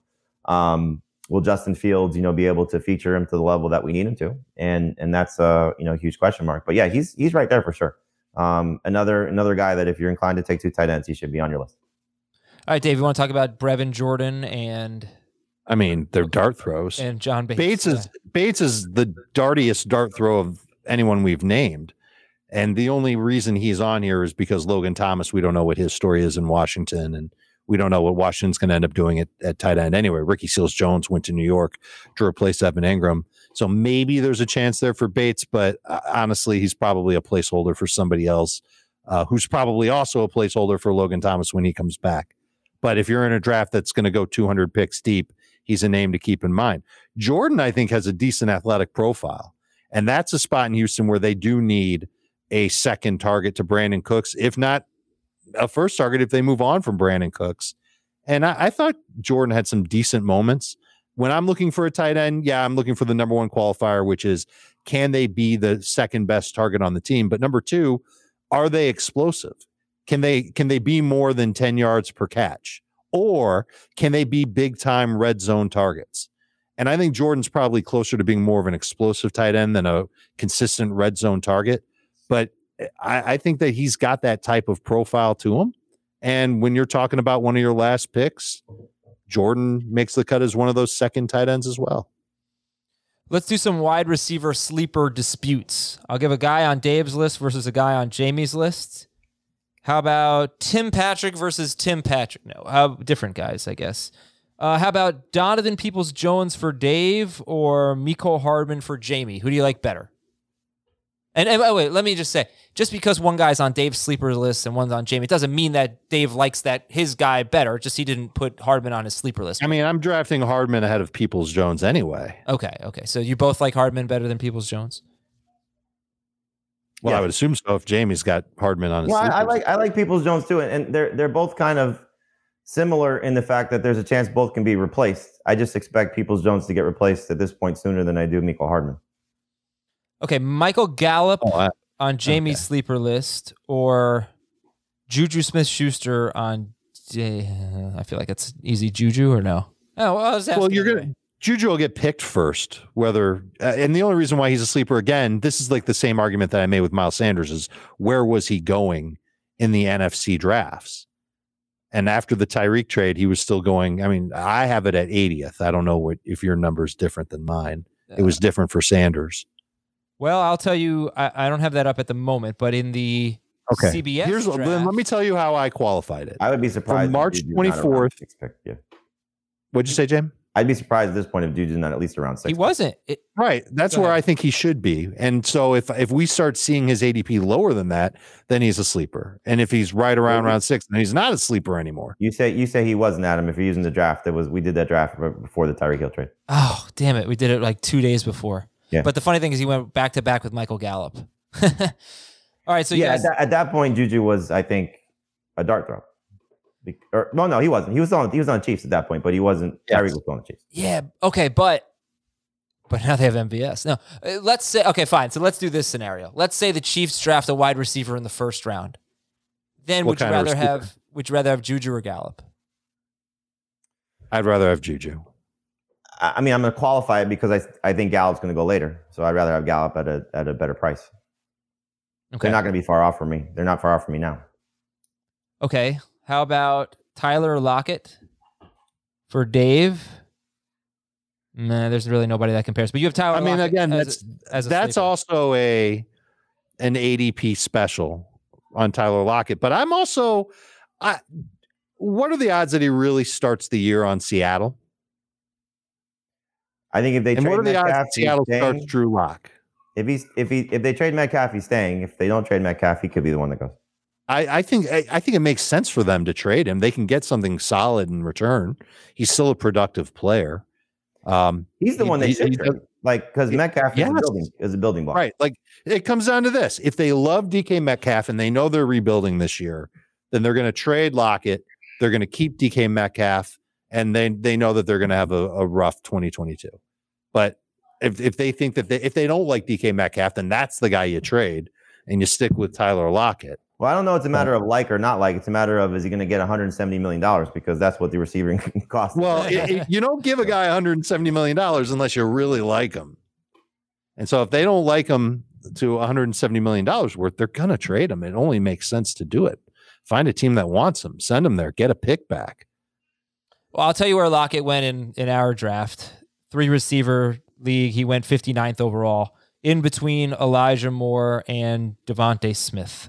Um, will Justin Fields you know be able to feature him to the level that we need him to, and and that's a you know huge question mark. But yeah, he's he's right there for sure. Um, another another guy that if you're inclined to take two tight ends, he should be on your list. All right, Dave, you want to talk about Brevin Jordan and I mean, they're dart throws. And John Bates. Bates is Bates is the dartiest dart throw of anyone we've named. And the only reason he's on here is because Logan Thomas, we don't know what his story is in Washington, and we don't know what Washington's going to end up doing at, at tight end anyway. Ricky Seals-Jones went to New York to replace Evan Ingram. So maybe there's a chance there for Bates, but uh, honestly, he's probably a placeholder for somebody else uh, who's probably also a placeholder for Logan Thomas when he comes back. But if you're in a draft that's going to go two hundred picks deep, he's a name to keep in mind. Jordan, I think, has a decent athletic profile. And that's a spot in Houston where they do need a second target to Brandon Cooks, if not a first target if they move on from Brandon Cooks. And I, I thought Jordan had some decent moments. When I'm looking for a tight end, yeah, I'm looking for the number one qualifier, which is can they be the second best target on the team? But number two, are they explosive? Can they can they be more than ten yards per catch? Or can they be big-time red zone targets? And I think Jordan's probably closer to being more of an explosive tight end than a consistent red zone target. But I, I think that he's got that type of profile to him. And when you're talking about one of your last picks, Jordan makes the cut as one of those second tight ends as well. Let's do some wide receiver sleeper disputes. I'll give a guy on Dave's list versus a guy on Jamie's list. How about Tim Patrick versus Tim Patrick? No, how different guys, I guess. Uh, how about Donovan Peoples-Jones for Dave or Mecole Hardman for Jamie? Who do you like better? And, and oh, wait, let me just say, just because one guy's on Dave's sleeper list and one's on Jamie, it doesn't mean that Dave likes that his guy better. Just he didn't put Hardman on his sleeper list. I mean, I'm drafting Hardman ahead of Peoples-Jones anyway. Okay, okay. So you both like Hardman better than Peoples-Jones? Well, yeah. I would assume so if Jamie's got Hardman on his Well, sleepers. I, I like I like Peoples-Jones too, and they're they're both kind of similar in the fact that there's a chance both can be replaced. I just expect Peoples-Jones to get replaced at this point sooner than I do Mecole Hardman. Okay, Michael Gallup Oh, I- on Jamie's okay. sleeper list or Juju Smith-Schuster on. Uh, I feel like it's easy Juju or no? Oh, well, I was asking Well, you're anyway. gonna Juju will get picked first. Whether uh, and the only reason why he's a sleeper again, this is like the same argument that I made with Miles Sanders: is where was he going in the N F C drafts? And after the Tyreek trade, he was still going. I mean, I have it at eightieth. I don't know what if your number is different than mine. It was different for Sanders. Well, I'll tell you, I, I don't have that up at the moment, but in the Okay. C B S Here's draft, then let me tell you how I qualified it. I would be surprised. From if March Juju's not a round twenty-fourth six pick. Yeah. What'd you say, James? I'd be surprised at this point if Juju's not at least around six. He wasn't. It, right. That's Go where ahead. I think he should be. And so if if we start seeing his A D P lower than that, then he's a sleeper. And if he's right around round six, then he's not a sleeper anymore. You say you say he wasn't, Adam. If you're using the draft, that was we did that draft before the Tyreek Hill trade. oh, damn it. We did it like two days before. Yeah. But the funny thing is he went back to back with Michael Gallup. All right. So you yeah, guys, at, that, at that point, Juju was, I think, a dart throw. Be- or, no, no, he wasn't. He was on. He was on the Chiefs at that point, but he wasn't. Yes. Tyreek was on the Chiefs. yeah. Okay. But, but now they have M V S. No, uh, let's say, okay, fine. So let's do this scenario. Let's say the Chiefs draft a wide receiver in the first round. Then What would you kind of rather receiver? have, would you rather have Juju or Gallup? I'd rather have Juju. I, I mean, I'm going to qualify it because I I think Gallup's going to go later, so I'd rather have Gallup at a at a better price. Okay. They're not going to be far off from me. They're not far off from me now. Okay. How about Tyler Lockett for Dave? Nah, there's really nobody that compares. But you have Tyler. I mean, Lockett again, as that's a, as a that's sleeper. also a an A D P special on Tyler Lockett. But I'm also, I what are the odds that he really starts the year on Seattle? I think if they And trade what are the odds Metcalf, that Seattle he's starts staying. Drew Lock? If he's if he if they trade Metcalf, he's staying. If they don't trade Metcalf, he could be the one that goes. I, I think I, I think it makes sense for them to trade him. They can get something solid in return. He's still a productive player. Um, He's the he- one they he- should he trade. does- Like because Metcalf is Yes. a building is a building block. Right. Like it comes down to this. If they love D K Metcalf and they know they're rebuilding this year, then they're going to trade Lockett. They're going to keep D K Metcalf, and they they know that they're going to have a, a rough twenty twenty-two. But if if they think that they, if they don't like D K Metcalf, then that's the guy you trade and you stick with Tyler Lockett. Well, I don't know. It's a matter of like or not like. It's a matter of is he going to get one hundred seventy million dollars because that's what the receiving costs. Well, it, it- you don't give a guy one hundred seventy million dollars unless you really like him. And so if they don't like him to one hundred seventy million dollars worth, they're going to trade him. It only makes sense to do it. Find a team that wants him. Send him there. Get a pick back. Well, I'll tell you where Lockett went in, in our draft. Three receiver league. He went fifty-ninth overall, in between Elijah Moore and Devontae Smith,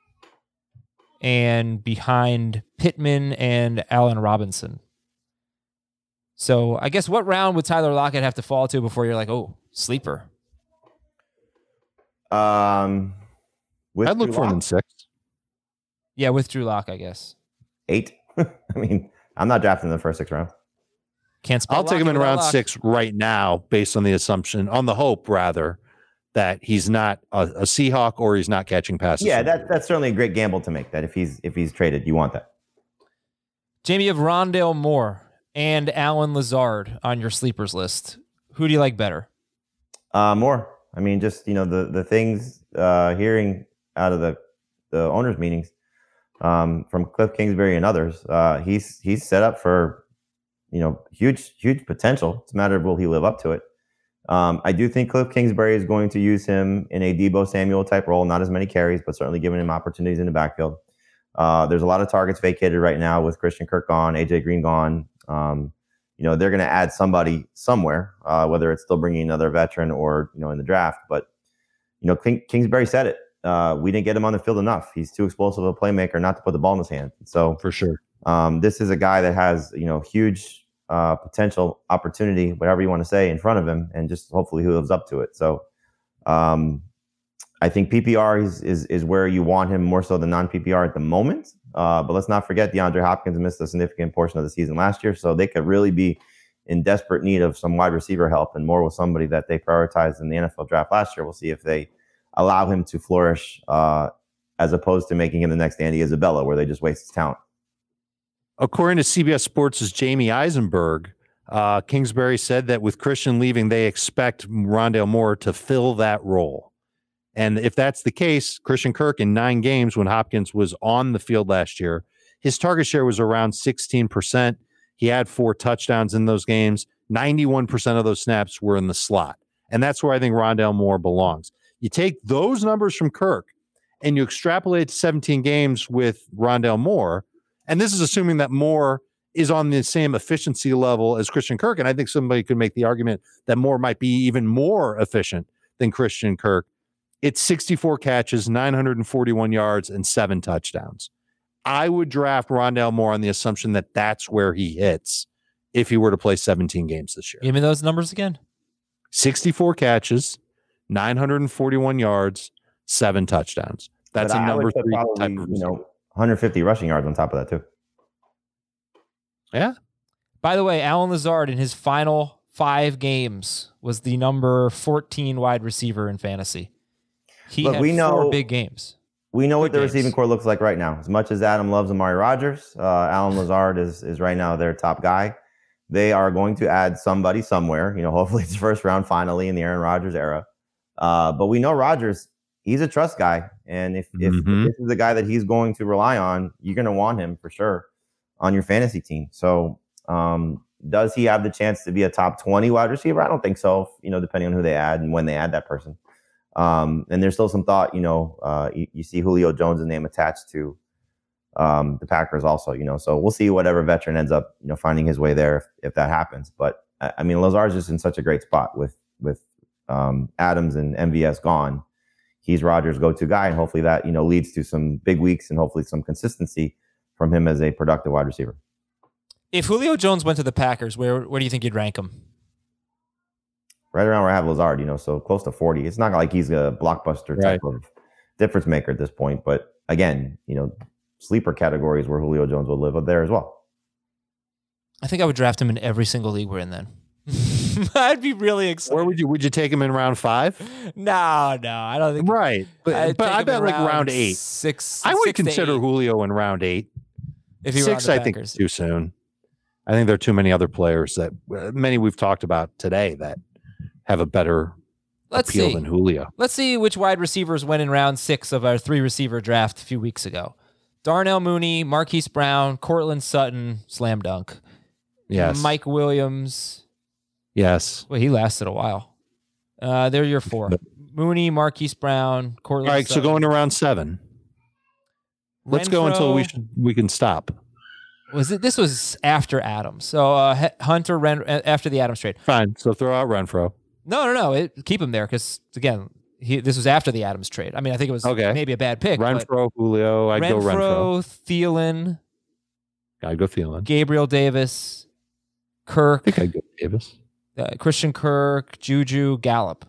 and behind Pittman and Allen Robinson. So I guess what round would Tyler Lockett have to fall to before you're like, oh, sleeper? Um, with I'd look Drew for him Lock, in six. Yeah, with Drew Lock, I guess. eight. I mean, I'm not drafting in the first six rounds. Can't spell I'll take him Lockett in without round Lock. six right now, based on the assumption, on the hope rather, that he's not a, a Seahawk or he's not catching passes. Yeah, from that deep. that's certainly a great gamble to make. That if he's if he's traded, you want that. Jamie, you have Rondale Moore and Alan Lazard on your sleepers list. Who do you like better? Uh, more. I mean, just you know the the things uh, hearing out of the the owners' meetings um, from Cliff Kingsbury and others. Uh, he's he's set up for you know huge huge potential. It's a matter of will he live up to it. Um, I do think Cliff Kingsbury is going to use him in a Deebo Samuel type role, not as many carries, but certainly giving him opportunities in the backfield. Uh, there's a lot of targets vacated right now with Christian Kirk gone, A J Green gone. Um, you know, they're going to add somebody somewhere, uh, whether it's still bringing another veteran or, you know, in the draft. But, you know, King, Kingsbury said it. Uh, we didn't get him on the field enough. He's too explosive a playmaker not to put the ball in his hand. So for sure. um, this is a guy that has, you know, huge uh, potential opportunity, whatever you want to say, in front of him, and just hopefully he lives up to it. So um, I think P P R is, is is where you want him more so than non-P P R at the moment. Uh, but let's not forget DeAndre Hopkins missed a significant portion of the season last year, so they could really be in desperate need of some wide receiver help, and more with somebody that they prioritized in the N F L draft last year. We'll see if they allow him to flourish uh, as opposed to making him the next Andy Isabella, where they just waste his talent. According to C B S Sports' Jamie Eisenberg, uh, Kingsbury said that with Christian leaving, they expect Rondale Moore to fill that role. And if that's the case, Christian Kirk in nine games when Hopkins was on the field last year, his target share was around sixteen percent. He had four touchdowns in those games. ninety-one percent of those snaps were in the slot. And that's where I think Rondale Moore belongs. You take those numbers from Kirk and you extrapolate to seventeen games with Rondale Moore. And this is assuming that Moore is on the same efficiency level as Christian Kirk. And I think somebody could make the argument that Moore might be even more efficient than Christian Kirk. It's sixty-four catches, nine hundred forty-one yards, and seven touchdowns. I would draft Rondale Moore on the assumption that that's where he hits if he were to play seventeen games this year. Give me those numbers again. sixty-four catches, nine hundred forty-one yards, seven touchdowns. That's But a I number would put three probably, type of you receiver. know, one hundred fifty rushing yards on top of that too. Yeah. By the way, Allen Lazard in his final five games was the number fourteen wide receiver in fantasy. He Look, had we know- four big games. We know what Good the games. receiving core looks like right now. As much as Adam loves Amari Rodgers, uh, Allen Lazard is is right now their top guy. They are going to add somebody somewhere. You know, hopefully it's first round finally in the Aaron Rodgers era. Uh, but we know Rodgers, he's a trust guy. And if, if, Mhm. if this is the guy that he's going to rely on, you're going to want him for sure on your fantasy team. So um, does he have the chance to be a top twenty wide receiver? I don't think so, you know, depending on who they add and when they add that person. Um, and there's still some thought, you know, uh, you, you see Julio Jones' name attached to um, the Packers also, you know, so we'll see whatever veteran ends up, you know, finding his way there if, if that happens. But I, I mean, Lazard's just in such a great spot with, with um, Adams and M V S gone. He's Rodgers' go-to guy. And hopefully that, you know, leads to some big weeks and hopefully some consistency from him as a productive wide receiver. If Julio Jones went to the Packers, where where do you think you'd rank him? Right around where I have Lazard, you know, so close to forty. It's not like he's a blockbuster type Right. of difference maker at this point. But again, you know, sleeper categories where Julio Jones will live up there as well. I think I would draft him in every single league we're in then. I'd be really excited. Where would you would you take him in round five? No, no, I don't think. Right. But I'd but take I him bet in like round eight. Six. I would six to consider eight Julio in round eight. if he were on Six, the I think, Packers. is too soon. I think there are too many other players that uh, many we've talked about today that have a better Let's appeal see. than Julio. Let's see which wide receivers went in round six of our three receiver draft a few weeks ago. Darnell Mooney, Marquise Brown, Cortland Sutton, slam dunk. Yes. Mike Williams. Yes. Well, he lasted a while. Uh, they're your four. Mooney, Marquise Brown, All Cortland right. So Sutton. going to round seven. Let's go until we Renfro- should we can stop. Was it? This was after Adams. So uh, H- Hunter Ren after the Adams trade. Fine. So throw out Renfro. No, no, no. It, keep him there because again, he, this was after the Adams trade. I mean, I think it was Okay. maybe a bad pick. but Renfro, Julio. I'd go Renfro. Renfro, Thielen, I'd go Thielen. Gabriel Davis, Kirk, I think I'd go Davis. uh, Christian Kirk, Juju, Gallup.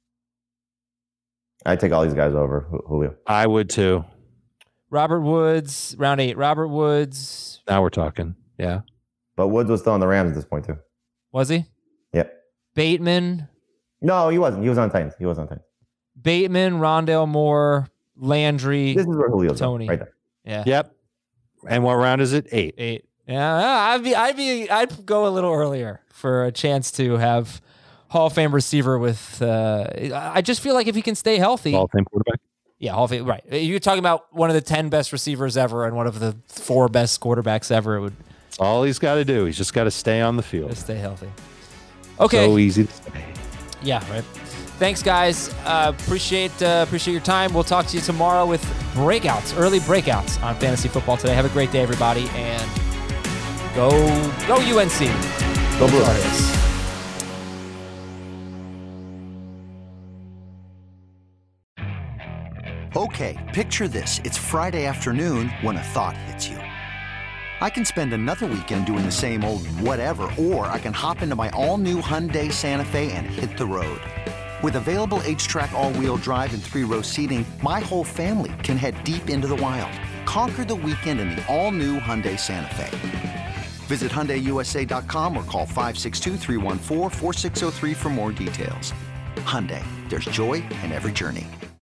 I take all these guys over Ju- Julio. I would too. Robert Woods, round eight. Robert Woods, Now we're talking. Yeah. But Woods was still on the Rams at this point too. was he? Yep. Bateman, No, he wasn't. He was on Titans. He was on Titans. Bateman, Rondale Moore, Landry. This is where Julio's going, Tony. right there. Yeah. Yep. And what round is it? Eight. Eight. Yeah, I'd be, I'd be, I'd go a little earlier for a chance to have Hall of Fame receiver with. Uh, I just feel like if he can stay healthy, Hall of Fame quarterback. yeah, Hall of Fame. Right, you're talking about one of the ten best receivers ever and one of the four best quarterbacks ever. It would That's all he's got to do. He's just got to stay on the field. just stay healthy. Okay. So easy to say. Yeah. Right. Thanks, guys. Uh, appreciate uh, appreciate your time. We'll talk to you tomorrow with breakouts, early breakouts on Fantasy Football Today. Have a great day, everybody, and go go U N C. Go Blue. Okay, picture this. It's Friday afternoon when a thought hits you. I can spend another weekend doing the same old whatever, or I can hop into my all-new Hyundai Santa Fe and hit the road. With available H-Track all-wheel drive and three-row seating, my whole family can head deep into the wild. Conquer the weekend in the all-new Hyundai Santa Fe. Visit Hyundai U S A dot com or call five six two, three one four, four six zero three for more details. Hyundai, there's joy in every journey.